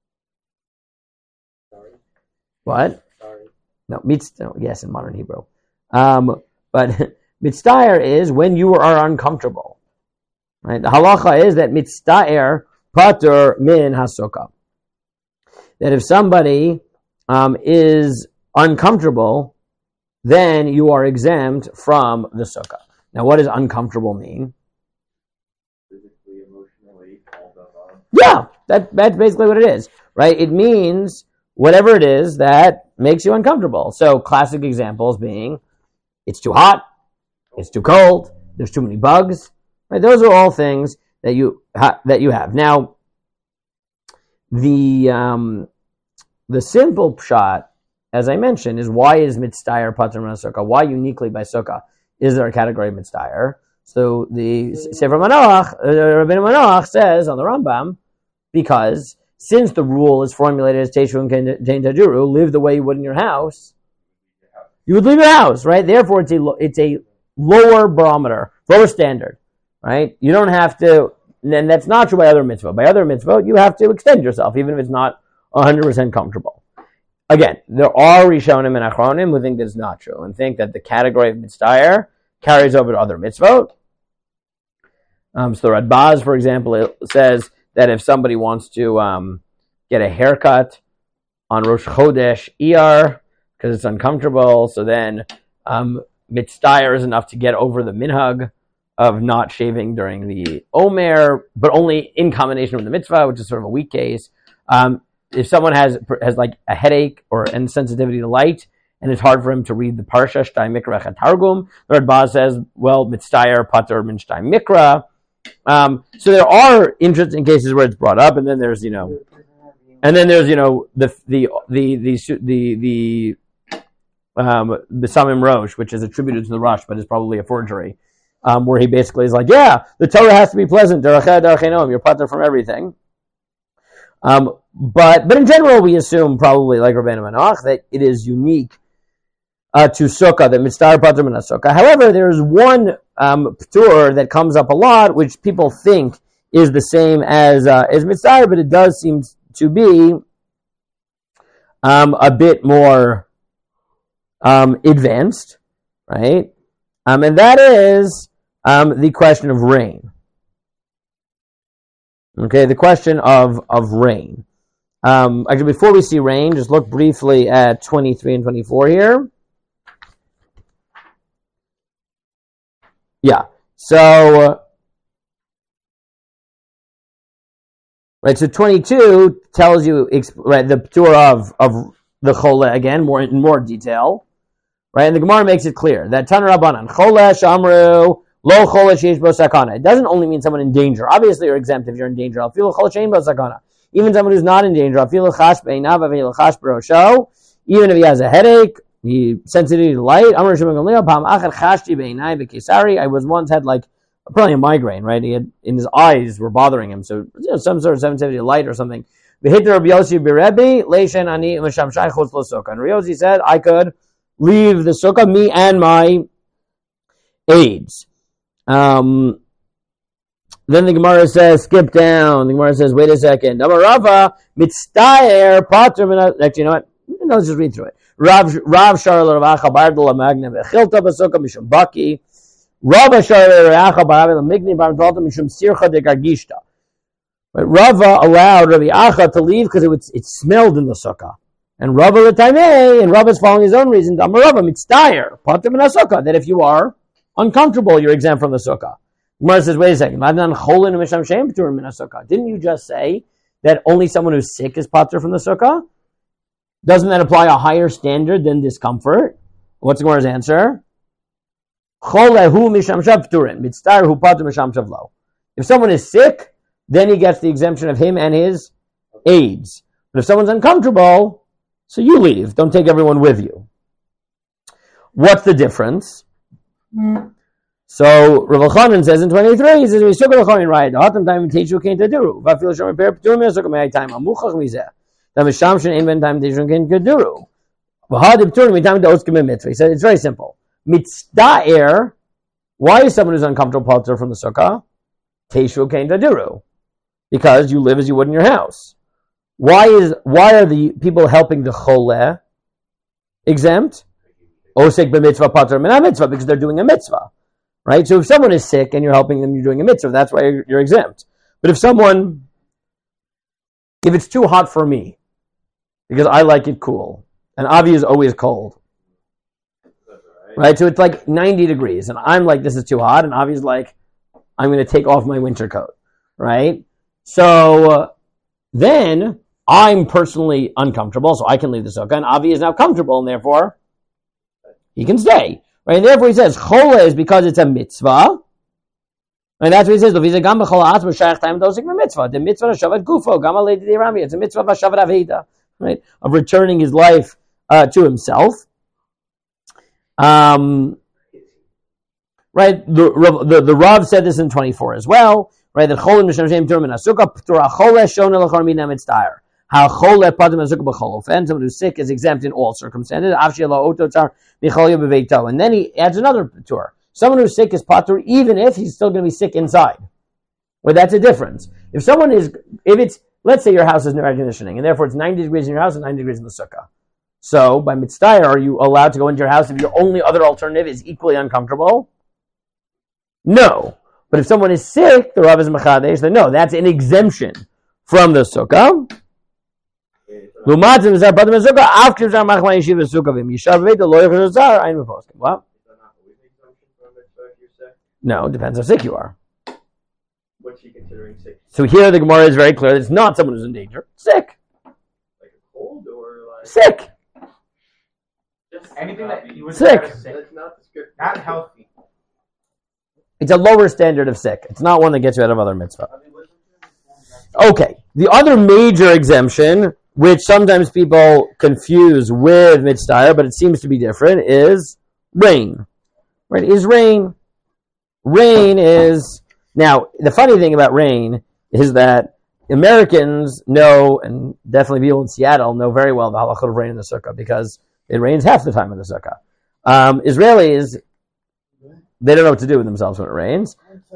Sorry. What? Sorry. No, mitz. No, yes, in modern Hebrew. Um, but mitzdayer is when you are uncomfortable, right? The halacha is that mitzdayer patur min hasukah. That if somebody um, is uncomfortable, then you are exempt from the sukkah. Now, what does uncomfortable mean? Physically, emotionally, all the above. Yeah, that, that's basically what it is, right? It means whatever it is that makes you uncomfortable. So, classic examples being, it's too hot, it's too cold, there's too many bugs, right? Those are all things that you ha- that you have. Now, the um, the simple pshat, as I mentioned, is why is mitzdayer patur min sukkah? Why uniquely by sukkah is there a category of mitzdayer? So the Sefer Manoach, uh, Rabbeinu Manoach says on the Rambam, because since the rule is formulated as Teshu and Tein Tajuru, live the way you would in your house, you would leave your house, right? Therefore, it's a it's a lower barometer, lower standard, right? You don't have to, and that's not true by other mitzvot. By other mitzvot, you have to extend yourself, even if it's not one hundred percent comfortable. Again, there are Rishonim and Achronim who think that's not true and think that the category of mitzdayer carries over to other mitzvot. Um, so the Radbaz, for example, it says that if somebody wants to um, get a haircut on Rosh Chodesh Iyar because it's uncomfortable, so then um, mitzdayer is enough to get over the minhag of not shaving during the Omer, but only in combination with the mitzvah, which is sort of a weak case. Um, if someone has has like a headache or insensitivity to light, and it's hard for him to read the Parsha Shtay Mikra Targum, the Radbaz says, well, mitzdayer patur min Shtay Mikra. Um, so there are interesting cases where it's brought up, and then there's you know, and then there's you know the the the the the the um, Besamim Rosh, which is attributed to the Rosh, but is probably a forgery, um, where he basically is like, yeah, the Torah has to be pleasant. You're patur from everything. Um, but but in general, we assume probably like Rabbeinu Manoach that it is unique uh, to sukkah, that mitzdayer patur min sukkah. However, there is one um, ptur that comes up a lot, which people think is the same as uh, as mitzdayer, but it does seem to be um, a bit more um, advanced, right? Um, and that is um, the question of rain. Okay, the question of, of rain. Um, actually, before we see rain, just look briefly at twenty-three and twenty-four here. Yeah, so, right, so twenty-two tells you, right, the tour of, of the chole, again, more in more detail, right, and the Gemara makes it clear that Tana Rabbanan, chole shamru, Lo chole sheish bo sakana. It doesn't only mean someone in danger. Obviously, you're exempt if you're in danger. Afilu chole shein bo sakana. Even someone who's not in danger. Afilu chash beinav afilu chash b'rosho. Even if he has a headache, he sensitivity to light. Amar Shimon Gamliel pam achad chashti beinai b'kesari. I was once had like probably a migraine. Right, he had in his eyes were bothering him. So you know, some sort of sensitivity to light or something. V'hit Rabbi Yossi b'Rebbe leishen ani misham shai chutz lo sukkah. And Rabbi Yossi said I could leave the sukkah, me and my aides. Um, then the Gemara says, skip down. The Gemara says, wait a second. Amarava mitzdayer patur min. Actually, you know what? No, let's just read through it. Rav Rav Sharla Rav Acha Bar Dula Magna Vechilta Basukkah Mishum Baki. Rav Sharla Rav Acha Bar Dula Migni Bar Dula Mishum Sircha de Gargishta. But Rava allowed Rabbi Acha to leave because it was, it smelled in the sukkah. And Rava l'taimei, and Rava is following his own reason. Amarava mitzdayer patur min sukkah. That if you are uncomfortable, you're exempt from the sukkah. Gemara says, wait a second. Didn't you just say that only someone who's sick is patur from the sukkah? Doesn't that apply a higher standard than discomfort? What's the Gemara's answer? If someone is sick, then he gets the exemption of him and his aides. But if someone's uncomfortable, so you leave. Don't take everyone with you. What's the difference? Mm. So Rav Elchanan says in twenty-three, he says, "We sukkah l'chomin right. The hotam time teacher came to do. Vafil shomer per p'turim yasukah me'ay time amuchach mizeh. The mishamshin ein ben time tishon ken keduru. V'hadib turim mitam de'oskim mitzvah. He said it's very simple. Mitzdaer. Why is someone who's uncomfortable palter from the sukkah? Teishu ken keduru. Because you live as you would in your house. Why is why are the people helping the chole exempt? Osek b'mitzvah pater min mitzvah, because they're doing a mitzvah, right? So if someone is sick and you're helping them, you're doing a mitzvah. That's why you're, you're exempt. But if someone, if it's too hot for me, because I like it cool, and Avi is always cold, right? So it's like ninety degrees, and I'm like, this is too hot, and Avi's like, I'm going to take off my winter coat, right? So uh, then I'm personally uncomfortable, so I can leave the sukkah, and Avi is now comfortable, and therefore he can stay. Right? And therefore he says, Chola is because it's a mitzvah. And that's what he says, the mitzvah, the mitzvah of Shavat Gufo, it's a mitzvah of Shavat Aveda, right? Of returning his life uh, to himself. Um, right? The, the, the Rav said this in twenty-four as well, right? That Chola Mishnah Turman Asukah, Ptura Chola Shona Lachar Mina Mitzdayer. How chole padim azuk b'cholofen, someone who's sick is exempt in all circumstances. And then he adds another tour. Someone who's sick is patur even if he's still going to be sick inside. Well, that's a difference. If someone is, if it's, let's say your house has no air conditioning, and therefore it's ninety degrees in your house and ninety degrees in the sukkah. So by mitzdayer, are you allowed to go into your house if your only other alternative is equally uncomfortable? No. But if someone is sick, the Rav is mechadesh, then no, that's an exemption from the sukkah. What? No, it depends how sick you are. What's he considering sick? So here the Gemara is very clear that it's not someone who's in danger. Sick. Like a cold or like sick. Just anything that you would sick. sick. That's not the script. Not healthy. It's a lower standard of sick. It's not one that gets you out of other mitzvah. Okay. The other major exemption, which sometimes people confuse with mitzdayer, but it seems to be different, is rain. Right? Is rain. Rain is... Now, the funny thing about rain is that Americans know, and definitely people in Seattle know very well the halachot of rain in the sukkah, because it rains half the time in the sukkah. Um, Israelis, they don't know what to do with themselves when it rains.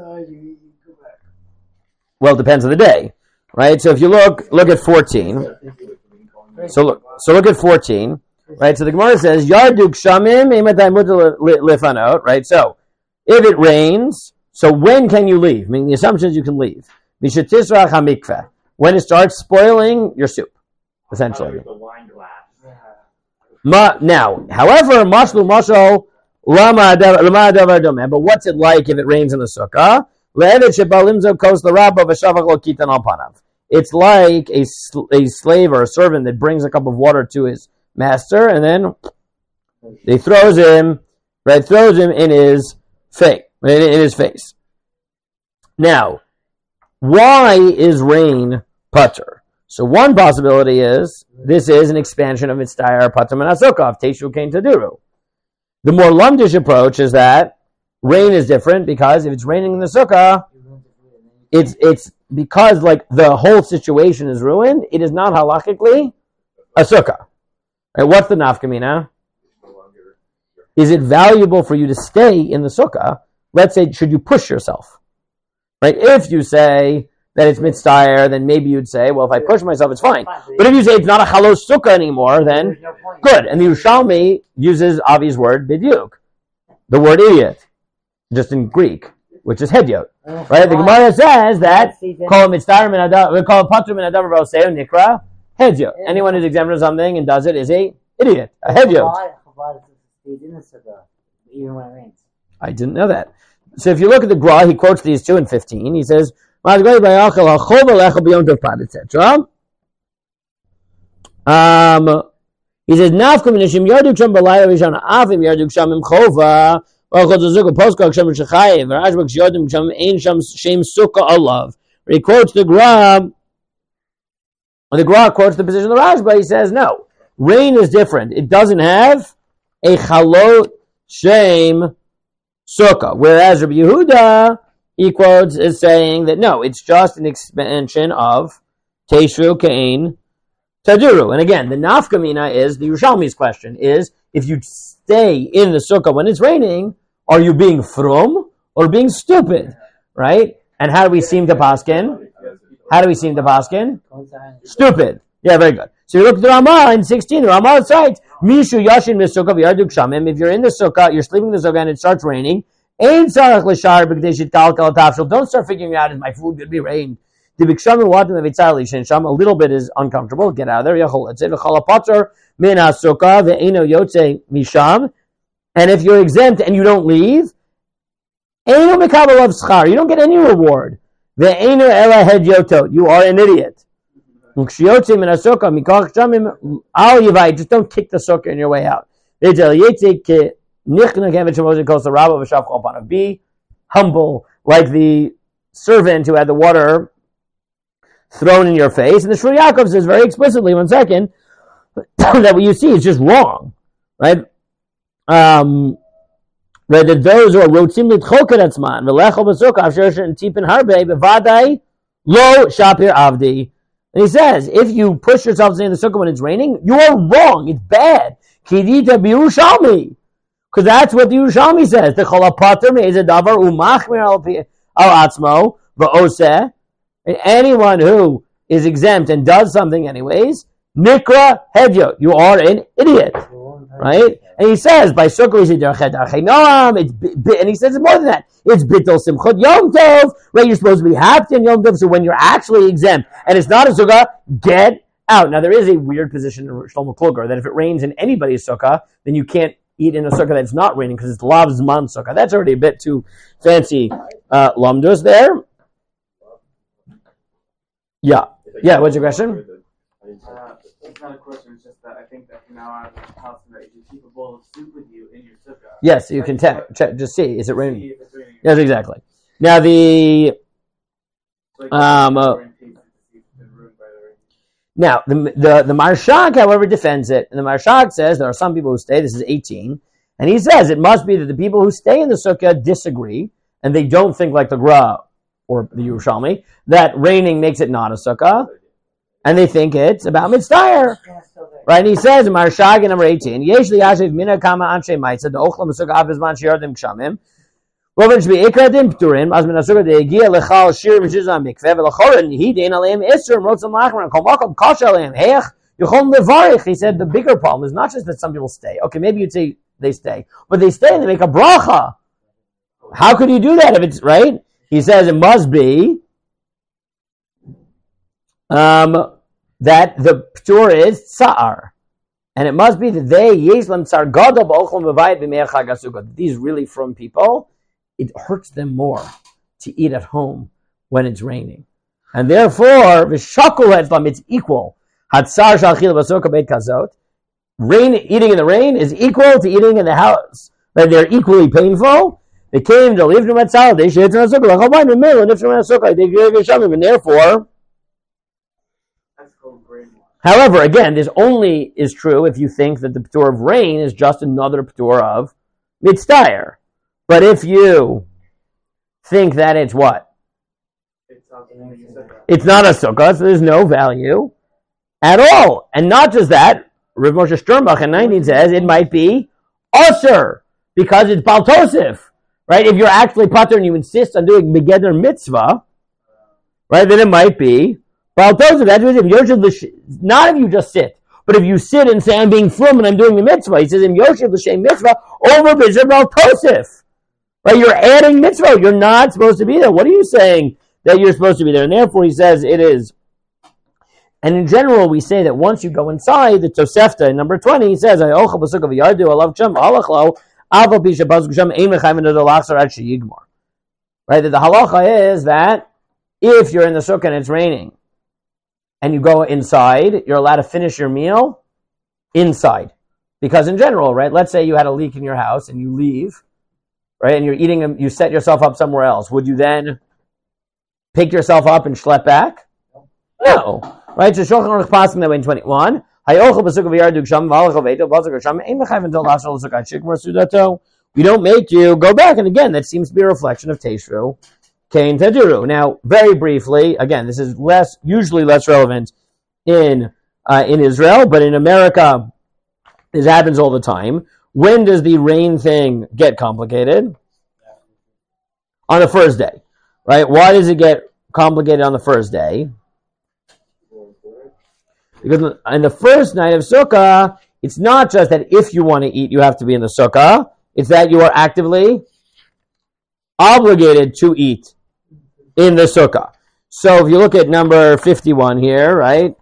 Well, it depends on the day. Right? So if you look, look at fourteen. So look, so look at fourteen, right? So the Gemara says, Yarduk Shamim lifanot, right? So if it rains, so when can you leave? I mean, the assumption is you can leave. Mishatisrach hamikveh, when it starts spoiling your soup, essentially. The wine glass. Ma, now, however, mashlu mashal lama davar domeh. But what's it like if it rains in the sukkah? Le'evet shebalimzo kos l'rabba v'shavach lo kitan al panav. It's like a, sl- a slave or a servant that brings a cup of water to his master, and then he throws him, right? Throws him in his face, in his face. Now, why is rain putter? So one possibility is this is an expansion of mitzdayer pater min hasukah of teishu kain taduru. The more lumdish approach is that rain is different because if it's raining in the sukkah, it's it's because like the whole situation is ruined. It is not halachically a sukkah. Right? What's the nafkamina? Is it valuable for you to stay in the sukkah? Let's say, should you push yourself? Right? If you say that it's mitzdayer, then maybe you'd say, well, if I push myself, it's fine. But if you say it's not a chalos sukkah anymore, then good. And the Yerushalmi uses Avi's word bidyuk, the word idiot, just in Greek, which is hedyot. Right? The Gemara says that call mitzdayer min adav, we call patru min adav v'oseu nikra hedyot. Anyone who's exempt from something and does it is a idiot, a hedyot. Even when it rains. I didn't know that. So if you look at the Gra, he quotes these two in fifteen. He says, et cetera. Um, he says, Nafkum nishim yarduk sham b'layla v'sham avim yarduk sham im chova v'achot zuzuk v'poskok sham shachayim v'rashbak shyodim sham ein sham shem sukkah alav. He quotes the Gra, and the Gra quotes the position of the Rashba. He says, no, rain is different. It doesn't have a chalot shem sukkah. Whereas Rabbi Yehuda, he quotes as saying that no, it's just an expansion of Teishu Kain Taduru. And again, the nafkamina is, the Yerushalmi's question is, if you stay in the sukkah when it's raining, are you being frum or being stupid? Right? And how do we seem to paskin? How do we seem to paskin? Stupid. Yeah, very good. So you look at the Ramah in sixteen, the Ramah cites, Mishu Yashin Misukah V'yarduk Shamim. If you're in the sukkah, you're sleeping in the sukkah and it starts raining, Ein Sarach L'shar B'Kdei Kalkal Tafshel. Don't start figuring out, is my food going to be rained? The Bikshamim Watim V'Vitzar L'Shen Sham. A little bit is uncomfortable. Get out of there. Yachol Etzeh V'Chal HaPater Min HaSukkah V'Eino Yotze Misham. And if you're exempt and you don't leave, Eino Mekabel of Schar. You don't get any reward. V'Eino Ela Hed Yotot. You are an idiot. Just don't kick the sukkah on your way out. Be humble, like the servant who had the water thrown in your face. And the Shri Yaakov says very explicitly, one second, that what you see is just wrong, right? Um, that those who are rotzim litchok etzman v'lechol b'sukkah after tipin harbe b'vadai lo shapir avdi. And he says, if you push yourself in the sukkah when it's raining, you are wrong. It's bad. Kidita b'Yerushalmi. Because that's what the Yerushalmi says. The cholapater me'ezeh davar u'machmir al atzmo v'oseh. Anyone who is exempt and does something anyways, nikra hedyo. You are an idiot. Right? And he says, by sukkah, he says, and he says it's more than that. It's bittul simchot yom tov, right? You're supposed to be happy in yom tov, so when you're actually exempt, and it's not a sukkah, get out. Now, there is a weird position in Shlomo Kluger, that if it rains in anybody's sukkah, then you can't eat in a sukkah that's not raining, because it's lav zman sukkah. That's already a bit too fancy uh, lamdus there. Yeah. Yeah, what's your question? Uh, it's not a question, it's just that I think that from now on, it's possible that you can keep a bowl of soup with you in your sukkah. Yes, you can te- check, just see, is it raining? See if it's raining. Yes, exactly. Now the, Like, um, uh, now the, the, the Marshak, however, defends it, and the Marshak says there are some people who stay, this is eighteen, and he says it must be that the people who stay in the sukkah disagree, and they don't think like the Gra, or the Yerushalmi, that raining makes it not a sukkah, and they think it's about mitzvah, right? And he says in Marshag number eighteen, Yesh li yashiv mina kama anshe maitza the ochlam sukkah av bezman sheyardim kshamim. Woven shbi ikradim pturim az min sukkah de egia lechal shir v'shizam mikveh v'lechorin he dein aleim iser rotzam lachman kol makom kash aleim heich yuchol levarich. He said the bigger problem is not just that some people stay. Okay, maybe you'd say they stay, but they stay and they make a bracha. How could you do that if it's right? He says it must be um. that the ptur is tsar, and it must be that they yeslam tsar gadol b'ochlam b'vayit b'meir chag hasukah. These really from people, it hurts them more to eat at home when it's raining, and therefore v'shakul etzlam, it's equal. Hatzar shalchil b'sukkah beit kazot. Rain, eating in the rain is equal to eating in the house. Right? They're equally painful. They came to live from matzal. They should turn sukkah. Lachavayim b'meir live from sukkah. They give yishamim, and therefore. However, again, this only is true if you think that the ptur of rain is just another ptur of mitzvah. But if you think that it's what? It's not a sukkah, so there's no value at all. And not just that, Rav Moshe Sternbach in nineteen says it might be usher, because it's baltosif. Right? If you're actually pater and you insist on doing begeder mitzvah, right, then it might be baltosif. That's what if not if you just sit, but if you sit and say I'm being frum and I'm doing the mitzvah. He says in Yoshev l'shem mitzvah over b'zer baltosif. Right? You're adding mitzvah. You're not supposed to be there. What are you saying that you're supposed to be there? And therefore he says it is. And in general, we say that once you go inside, the Tosefta in number twenty, he says, right? That the halacha is that if you're in the sukkah and it's raining, and you go inside, you're allowed to finish your meal inside. Because in general, right, let's say you had a leak in your house and you leave, right, and you're eating, you set yourself up somewhere else. Would you then pick yourself up and schlep back? No. Right? So Shulchan Aruch passing that way in twenty-one. We don't make you go back. And again, that seems to be a reflection of Teshru. Kain Tadiru. Now, very briefly, again, this is less, usually less relevant in uh, in Israel, but in America, this happens all the time. When does the rain thing get complicated? On the first day, right? Why does it get complicated on the first day? Because in the first night of Sukkah, it's not just that if you want to eat, you have to be in the Sukkah. It's that you are actively obligated to eat in the Sukkah. So if you look at number fifty-one here, right?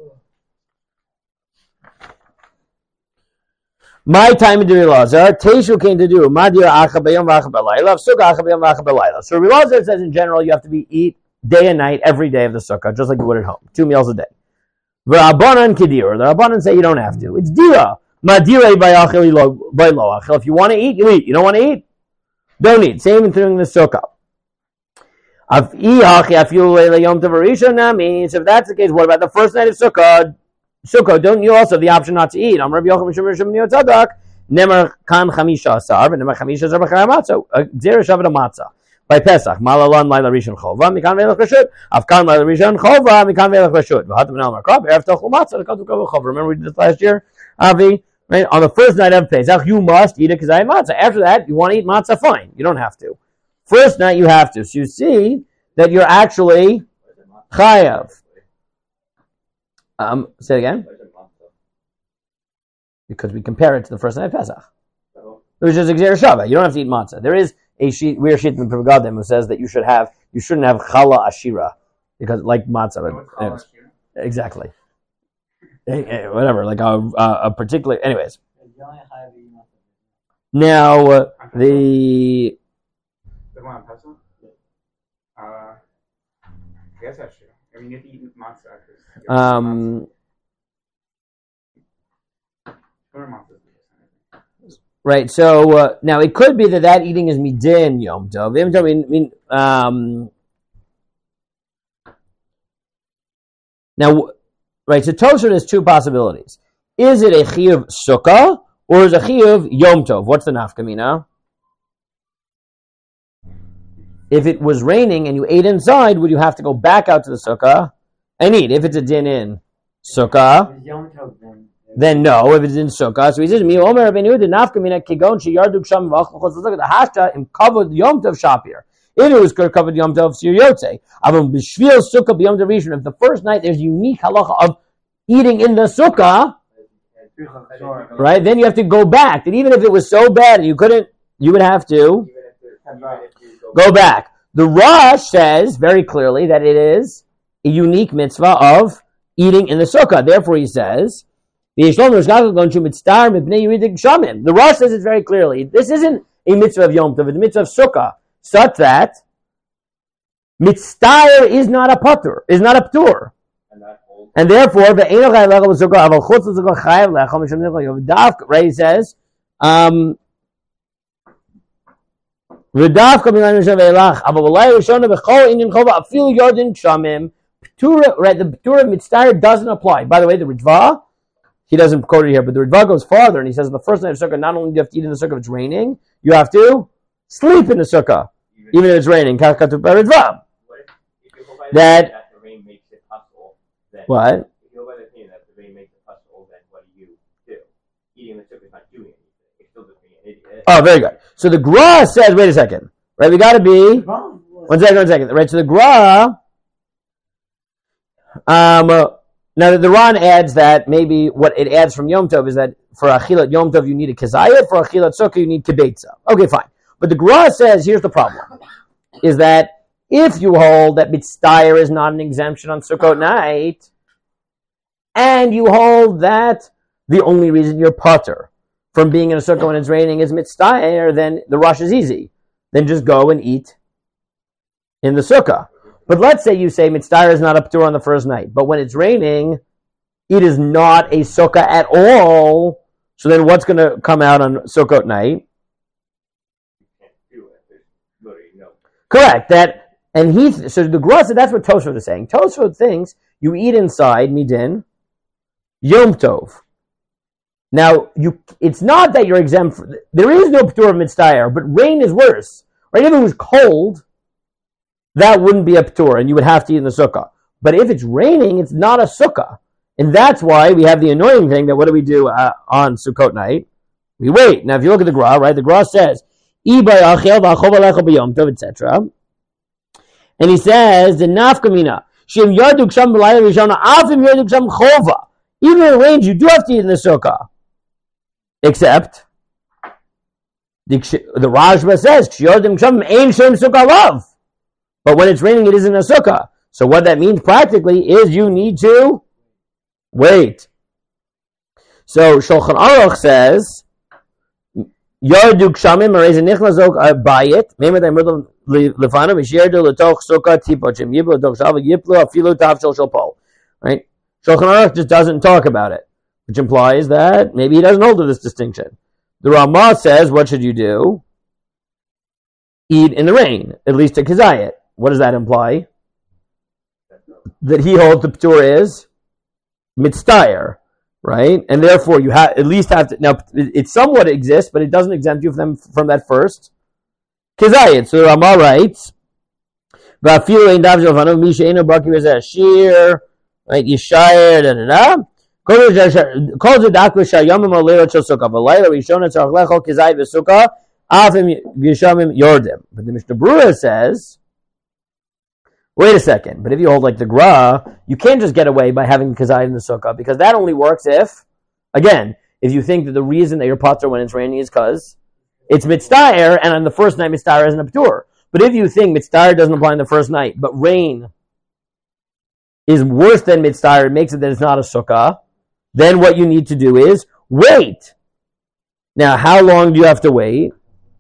My time in Rabbi Elazar, Teshu came to do Madir Acha B'Yom V'Acha B'Layla, Sukkah Acha B'Yom V'Acha B'Layla. So Rabbi Elazar says in general you have to be eat day and night every day of the Sukkah, just like you would at home, two meals a day. V'Rabbanan Kedir, the Rabbanan say you don't have to. It's Dira. Madirei B'Yachil B'Lo Achil. If you want to eat, you eat. You don't want to eat, don't eat. Same thing in the Sukkah. Means if that's the case, what about the first night of Sukkah? Sukkah, don't you also have the option not to eat? I'm Rabbi Yochanan Shimon Shimon Yotzadak. Nemer kan chamisha asar, but nemer chamisha asar b'chayim matzah. Zera shavet a matzah by Pesach. Malalan laila rishon chova mikan ve'elach reshut. Afkan laila rishon chova mikan ve'elach reshut. V'hatam nal markab erev tochel matzah lekatu kavu chova. Remember we did this last year, Avi? Right on the first night of Pesach, you must eat it because I have matzah. After that, you want to eat matzah, fine. You don't have to. First night you have to. So you see that you're actually chayav. Um, say it again. Because we compare it to the first night of Pesach, which is Xer Shabbat. You don't have to eat matzah. There is a sheet, weird sheet in the Pravadim who says that you should have, you shouldn't have challah ashira because like matzah. But, exactly. Whatever, like a, a, a particular. Anyways. Now uh, the. Uh, I guess that's true. I mean, you have to eat matzah. Um. Right. So uh, now it could be that that eating is midin yom tov. Yom tov. I mean, um. Now, right. So Tosfot has two possibilities. Is it a chiyuv sukkah or is it a chiyuv yom tov? What's the nafkamina? If it was raining and you ate inside, would you have to go back out to the sukkah and eat? If it's a din in sukkah, then no. If it's in sukkah, so he says, "Mi Omer Rabbeinu the nafkamina kigon sheyarduk sham v'achlochos." Look at the hashta im covered yom tov shapir. If it was covered yom tov sir yotze, avon b'shvil sukkah b'yom tov rishon. If the first night there's unique halacha of eating in the sukkah, right? Then you have to go back. And even if it was so bad and you couldn't, you would have to go back. The Rosh says very clearly that it is a unique mitzvah of eating in the sukkah. Therefore, he says, the Rosh says it very clearly. This isn't a mitzvah of Yom Tov, it's a mitzvah of sukkah, such that mitzvah is not a patur, is not a ptur. And therefore, the right, he says, um, right, the P'tura of Mitzvah doesn't apply. By the way, the Ritva, he doesn't quote it here, but the Ritva goes farther, and he says the first night of Sukkah, not only do you have to eat in the Sukkah if it's raining, you have to sleep in the Sukkah, even if it's raining. That, that the rain makes it possible, then what? if you go by the opinion that the rain makes it possible, then what do you do? Eating the Sukkah is not doing anything. It's still just being an idiot. Oh, very good. So the Gra says, wait a second, right? We got to be one second, one second, right? So the Gra, um, uh, now the Ran adds that maybe what it adds from Yom Tov is that for Achilat Yom Tov you need a Kezayah, for Achilat Sukkah you need Kibetza. Okay, fine. But the Gra says, here's the problem, is that if you hold that Mitzvah is not an exemption on Sukkot night, and you hold that the only reason you're putter from being in a Sukkah when it's raining is Mitzvah, then the rush is easy. Then just go and eat in the Sukkah. But let's say you say Mitzvah is not a ptur on the first night, but when it's raining, it is not a Sukkah at all. So then what's going to come out on Sukkot night? Correct. That, and he, so the Gra said that's what Tosfot is saying. Tosfot thinks you eat inside midin Yom Tov. Now, you, it's not that you're exempt. For, there is no ptur of mitzvah, but rain is worse. Right? If it was cold, that wouldn't be a ptur, and you would have to eat in the sukkah. But if it's raining, it's not a sukkah. And that's why we have the annoying thing that what do we do uh, on Sukkot night? We wait. Now, if you look at the Gra, right, the Gra says, et cetera. And he says, the nafkamina, Shem yardu ksham b'layla rishona, afim yardu ksham chova. Even in rain, you do have to eat in the sukkah. Except, the, the Rajba says, Kshiyodim ksham ein shem sukkah love. But when it's raining, it isn't a sukkah. So what that means practically is you need to wait. So Shulchan Aruch says, Yardu kshamim arezin nichlazok bayit, meimet amrudam lefanav, yishirdu letoch sukkah tipochim, yiblu letoch shalva, yiplu afilu tav shel shalpol. Right? Shulchan Aruch just doesn't talk about it, which implies that maybe he doesn't hold to this distinction. The Ramah says, what should you do? Eat in the rain, at least a kazayit. What does that imply? That he holds the p'tur is mitztayer, right? And therefore you have at least have to, now it somewhat exists, but it doesn't exempt you from, from that first kazayit. So the Ramah writes, V'afilu ein dav shalvanu, mi she'enu baki v'zeh ashir, right, yishayir, da da da. Kol zedakwa shayamim al-leirot shel sukkah, v'layla rishona tzarach lechol kazayit v'sukkah, afim yishamim yordim. But the Mishnah Berurah says, wait a second, but if you hold like the Gra, you can't just get away by having kazayit in the sukkah, because that only works if, again, if you think that the reason that you're patur when it's raining is because it's mitztayer, and on the first night mitztayer isn't a p'tur. But if you think mitztayer doesn't apply on the first night, but rain is worse than mitztayer, it makes it that it's not a sukkah, then what you need to do is wait. Now, how long do you have to wait?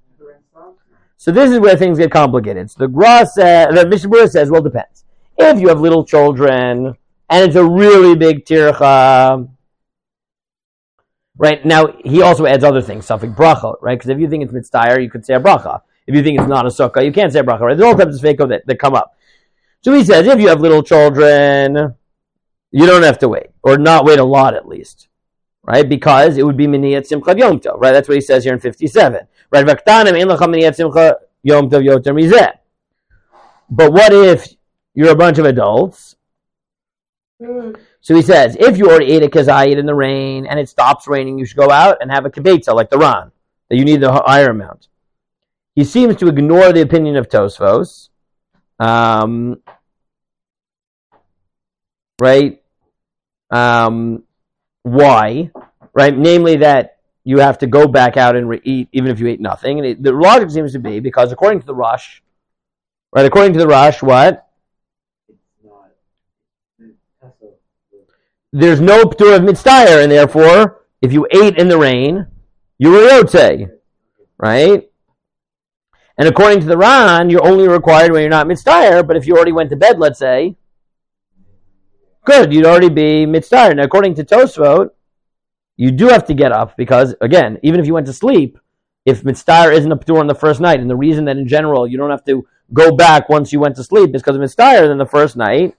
So this is where things get complicated. So the Gra says, the Mishnah Berurah says, well, it depends. If you have little children, and it's a really big tircha, right? Now, he also adds other things, something bracha, right? Because if you think it's mitztayer, you could say a bracha. If you think it's not a sukkah, you can't say a bracha, right? There's all types of feko that, that come up. So he says, if you have little children, you don't have to wait, or not wait a lot at least, right? Because it would be miniyat simcha yom tov, right? That's what he says here in fifty-seven. Right? But what if you're a bunch of adults? So he says, if you already ate a kazayit in the rain and it stops raining, you should go out and have a kibetza like the Ran, that you need the higher amount. He seems to ignore the opinion of Tosfos. Um, right? Um, why? Right? Namely that you have to go back out and re- eat even if you ate nothing. And it, the logic seems to be because according to the Rush, right? According to the Rush, what? There's no p'tur of mitztayer, and therefore, if you ate in the rain, you were yotze, right? And according to the Ran, you're only required when you're not mitztayer, but if you already went to bed, let's say, good, you'd already be mitztayer. Now, according to Tosfot, you do have to get up because, again, even if you went to sleep, if mitztayer isn't a p'tur on the first night, and the reason that in general you don't have to go back once you went to sleep is because of mitztayer, then the first night,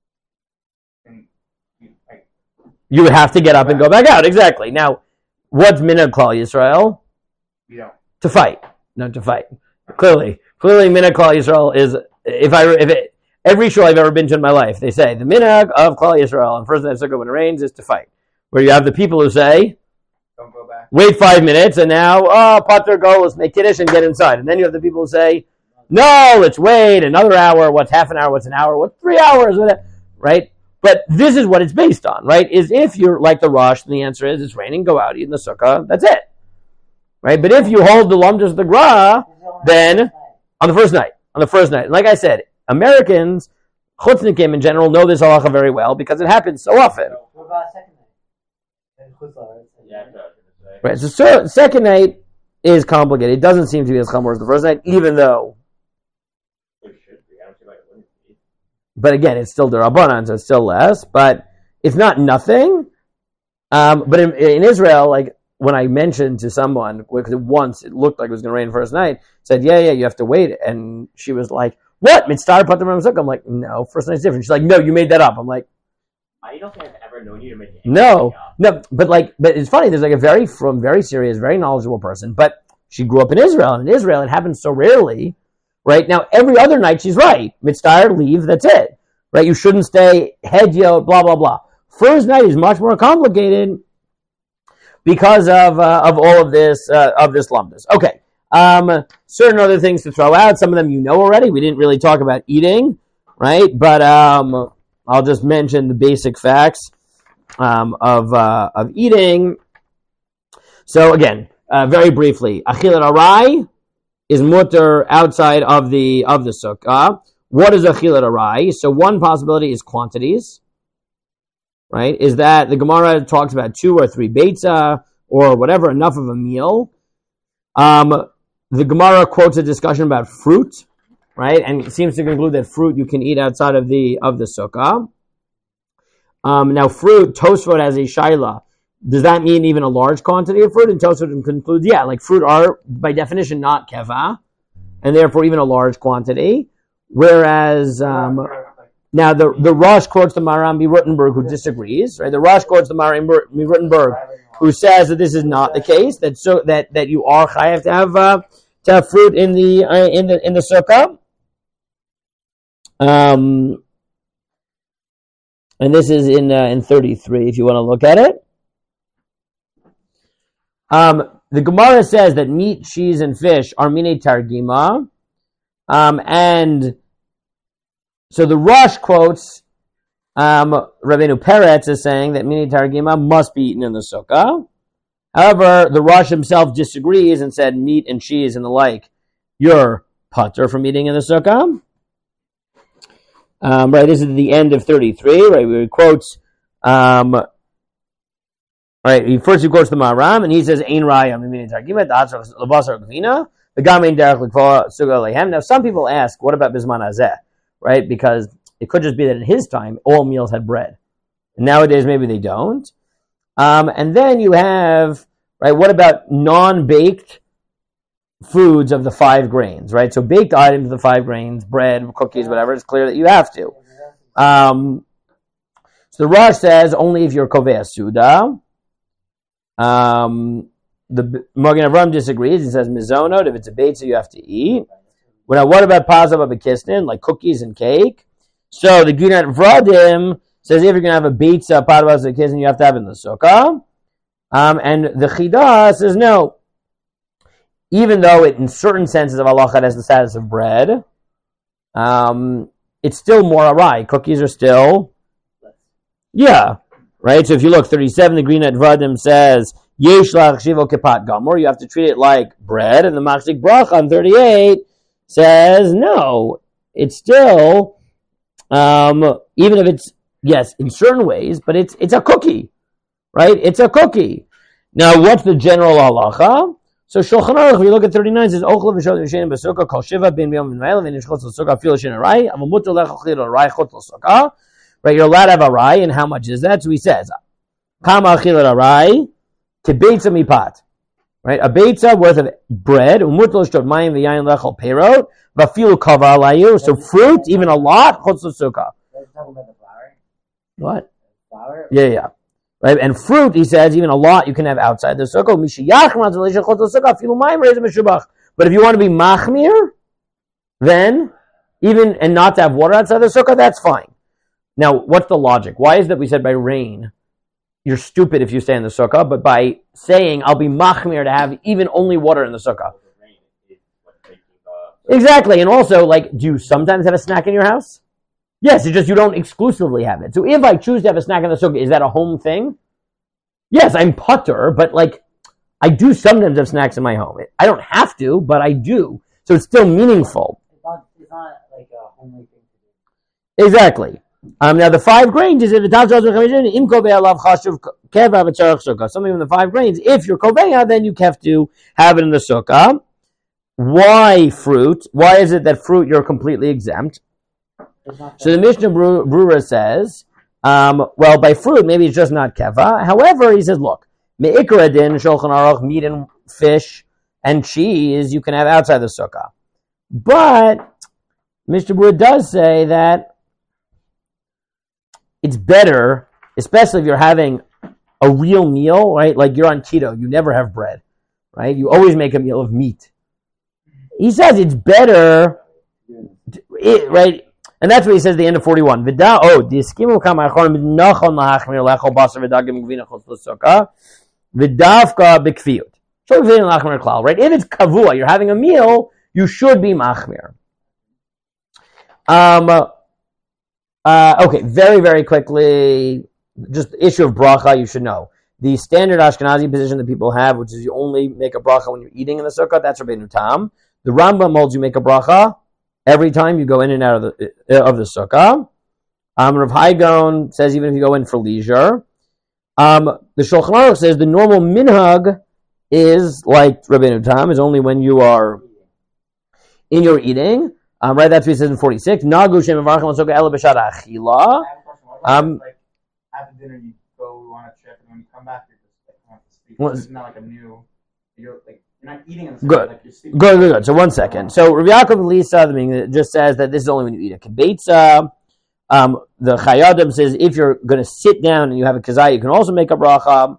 you would have to get up and go back out. Exactly. Now, what's minhag Klal Yisrael? Yeah. To fight. Not to fight. Clearly. Clearly, minhag Klal Yisrael is, if I, if it, every show I've ever been to in my life, they say, the minhag of Klal Yisrael on first night of Sukkot when it rains is to fight. Where you have the people who say, don't go back. Wait five minutes, and now, oh, Pater, go, let's make Kiddush and get inside. And then you have the people who say, no, let's wait another hour, what's half an hour, what's an hour, what's three hours, right? But this is what it's based on, right? Is if you're like the Rosh, and the answer is it's raining, go out, eat in the sukkah, that's it. Right? But if you hold the lumdus of the Gra, then on the first night, on the first night, like I said, Americans, chutznikim in general, know this halacha very well because it happens so often. What about second night? Yeah, that's what I was gonna say. Right, so, so second night is complicated. It doesn't seem to be as chamor as the first night, even though. It should be. I don't see why it wouldn't be. But again, it's still derabanan, so it's still less. But it's not nothing. Um, but in, in Israel, like when I mentioned to someone, because once it looked like it was going to rain first night, said, "Yeah, yeah, you have to wait," and she was like, "What? Mitzvah pater sukkah?" I'm like, "No, first night's different." She's like, "No, you made that up." I'm like, I don't think I've ever known you to make it. No, no, but like, but it's funny. There's like a very, from very serious, very knowledgeable person, but she grew up in Israel, and in Israel it happens so rarely, right? Now every other night she's right. Mitzvah, leave, that's it, right? You shouldn't stay head yo, blah blah blah. First night is much more complicated because of uh, of all of this uh, of this lumdus. Okay, um, certain other things to throw out. Some of them you know already. We didn't really talk about eating, right? But um, I'll just mention the basic facts um, of uh, of eating. So again, uh, very briefly, achilat arai is mutter outside of the of the sukkah. What is achilat arai? So one possibility is quantities. Right? Is that the Gemara talks about two or three beitza or whatever, enough of a meal. Um, the Gemara quotes a discussion about fruit, right? And it seems to conclude that fruit you can eat outside of the of the sukkah. Um, now, fruit, Tosfot has a shaila. Does that mean even a large quantity of fruit? And Tosfot concludes, yeah, like fruit are by definition not keva, and therefore even a large quantity. Whereas um, Now, the, the Rosh quotes the Maharam Rottenberg, who disagrees, right? The Rosh quotes the Maharam Rottenberg, who says that this is not the case, that so that, that you are chayav to have uh, to have fruit in the uh, in the in the sukkah. Um, and this is in uh, in thirty-three, if you want to look at it. Um, the Gemara says that meat, cheese, and fish are mine targima, um, and so the Rosh quotes um, Rabbeinu Peretz as saying that mini targima must be eaten in the sukkah. However, the Rosh himself disagrees and said meat and cheese and the like, you're putter from eating in the sukkah. Um, right, this is the end of thirty-three. Right, where he quotes. Um, right, he first he quotes the Maharam and he says Ein Raya mini targima da'atzar lebasar gvina the gamein derech l'kva suga lehem. Now, some people ask, what about bisman hazeh? Right, because it could just be that in his time, all meals had bread. And nowadays, maybe they don't. Um, and then you have, right, what about non-baked foods of the five grains, right? So baked items of the five grains, bread, cookies, whatever, it's clear that you have to. Um, so the Rosh says only if you're kovei suda. Um, the Magen Avraham disagrees. He says mizonot, if it's a beit, so you have to eat. Well, now, what about pazav abakisnin, like cookies and cake? So the Gunat Vradim says if you're going to have a beitza, pazav abakisnin, you have to have it in the sukkah. Um, and the Chidah says no. Even though it, in certain senses of halacha, has the status of bread, um, it's still more arai. Cookies are still, yeah, right? So if you look, thirty-seven, the Gunat Vradim says, yesh lach shivo kipat gamor, you have to treat it like bread. And the Machzik Bracha on thirty-eight says no, it's still, um, even if it's, yes, in certain ways, but it's it's a cookie, right? It's a cookie. Now, what's the general halacha? So Shulchan Aruch, if you look at thirty-nine, it says, Ochel v'shot v'shein b'sukkah, kol shiva bin b'yom v'mayel, v'nish chutz l'sukkah, fil shin arai, amamutu lech ochil arai chutz l'sukkah, right? You're allowed to have arai, and how much is that? So he says, Kama achil arai, kibeitza mipat. Right, a beitza worth of bread, umutlo shtot mayim v'yayin lechol perot, v'afilu kava alayu, so fruit, even a lot, chutz l'sukkah. Talking about the flour? What? Flour? Yeah, yeah. Right, and fruit, he says, even a lot you can have outside the sukkah. But if you want to be machmir, then, even, and not to have water outside the sukkah, that's fine. Now, what's the logic? Why is that we said by rain, you're stupid if you stay in the sukkah, but by saying, I'll be machmir to have even only water in the sukkah? Exactly, and also, like, do you sometimes have a snack in your house? Yes, it's just you don't exclusively have it. So if I choose to have a snack in the sukkah, is that a home thing? Yes, I'm putter, but like, I do sometimes have snacks in my home. I don't have to, but I do. So it's still meaningful. It's not, it's not like a homely thing to do. Exactly. Um, now the five grains is if the something from the five grains. If you're koveya, then you have to have it in the sukkah. Why fruit? Why is it that fruit you're completely exempt? So the Mishnah Brura says, um, well, by fruit, maybe it's just not keva. However, he says, look, me'ikra din, shulchan aruch, meat and fish and cheese, you can have outside the sukkah. But Mishnah Brura does say that it's better, especially if you're having a real meal, right? Like you're on keto, you never have bread, right? You always make a meal of meat. He says it's better, it, right? And that's what he says at the end of forty-one. Vida, oh, the skimu kama achronim nachon lahachmir lechol basar v'dagim gvina chutz l'sukkah v'davka b'kfiyut. So v'din lachmir klal, right? If it's kavua, you're having a meal, you should be machmir. Um, uh, okay, very, very quickly, just the issue of bracha, you should know. The standard Ashkenazi position that people have, which is you only make a bracha when you're eating in the sukkah, that's Rabbeinu Tam. The Rambam holds you make a bracha every time you go in and out of the uh, of the sukkah. Um, Rav Hai Gaon says even if you go in for leisure. Um, the Shulchan Aruch says the normal minhag is like Rabbeinu Tam, is only when you are in your eating. Um, right, that's what he says in forty-six. Nagu shem avarchim l'sukkah ela b'shad achila. Um, like after dinner you go on a trip and when you come back you're just like want to sleep. Well, This is not like a new. You're like you're not eating in the Good. like you're sleeping. Good, good, good. So one second. So Rav Yaakov Lisa, the meaning just says that this is only when you eat a kibetza. Um, the Chayadim says if you're going to sit down and you have a kazai, you can also make a bracha.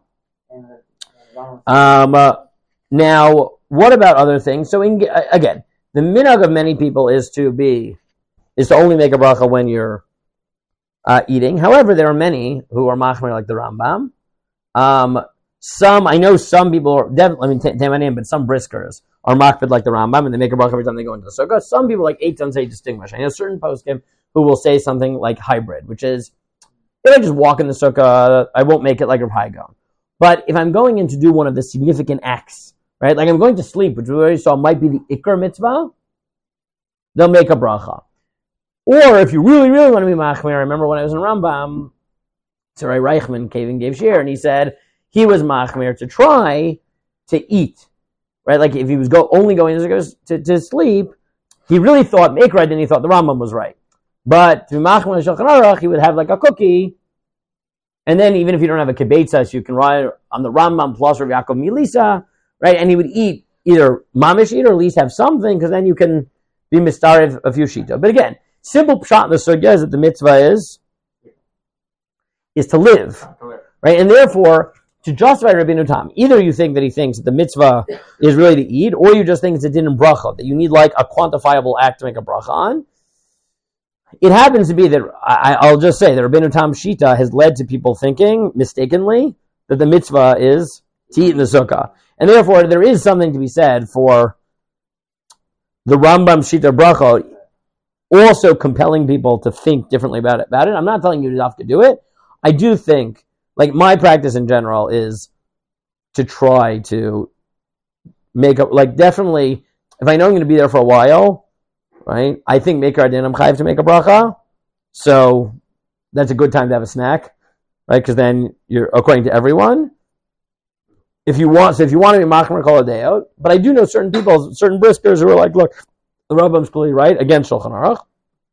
Um, uh, now, what about other things? So in, again, the minhag of many people is to be is to only make a bracha when you're uh, eating. However, there are many who are machmer like the Rambam. Um, some I know some people are definitely. I mean, take my name, but some briskers are machmed like the Rambam, and they make a bracha every time they go into the sukkah. Some people like Eitzon say distinguish. I know certain poskim who will say something like hybrid, which is if I just walk in the sukkah, I won't make it like Rav Hai Gaon. But if I'm going in to do one of the significant acts, right, like I'm going to sleep, which we already saw might be the Iker mitzvah, they'll make a bracha. Or if you really, really want to be machmir, I remember when I was in Rambam, Sarai Reichman came and gave share, and he said he was machmir to try to eat, right? Like if he was go only going to, to sleep, he really thought make right, then he thought the Rambam was right. But to be machmir and Shulchan Aruch, he would have like a cookie. And then even if you don't have a kibbutz, you can ride on the Rambam plus Rav Yaakov Milisa, right? And he would eat either mamish eat or at least have something, because then you can be mistarev a few shita. But again, simple pshat in the sugya is that the mitzvah is is to live, right? And therefore, to justify Rabbeinu Tam, either you think that he thinks that the mitzvah is really to eat, or you just think it's a din in bracha, that you need like a quantifiable act to make a bracha on. It happens to be that, I, I'll just say, that Rabbeinu Tam Shita has led to people thinking, mistakenly, that the mitzvah is to eat in the sukkah. And therefore, there is something to be said for the Rambam Shita Bracha also compelling people to think differently about it. About it. I'm not telling you to have to do it. I do think, like my practice in general is to try to make up, like definitely, if I know I'm going to be there for a while, right? I think Meikar Adin I'm chayiv to make a bracha, so that's a good time to have a snack, right? Because then you're according to everyone. If you want, so if you want to be machmer kol hadayot, but I do know certain people, certain briskers who are like, look, the Rambam's clearly right against Shulchan Aruch.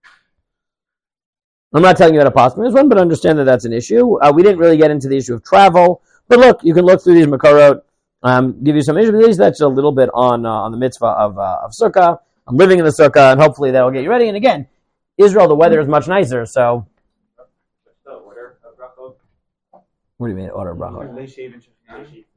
I'm not telling you that a possible is one, but understand that that's an issue. Uh, we didn't really get into the issue of travel, but look, you can look through these makarot, um, give you some issues. That's a little bit on uh, on the mitzvah of uh, of sukkah. I'm living in the sukkah, and hopefully that will get you ready. And again, Israel, the weather is much nicer, so. What's the order of brachot? What do you mean, order of brachot? Lay shave and shave.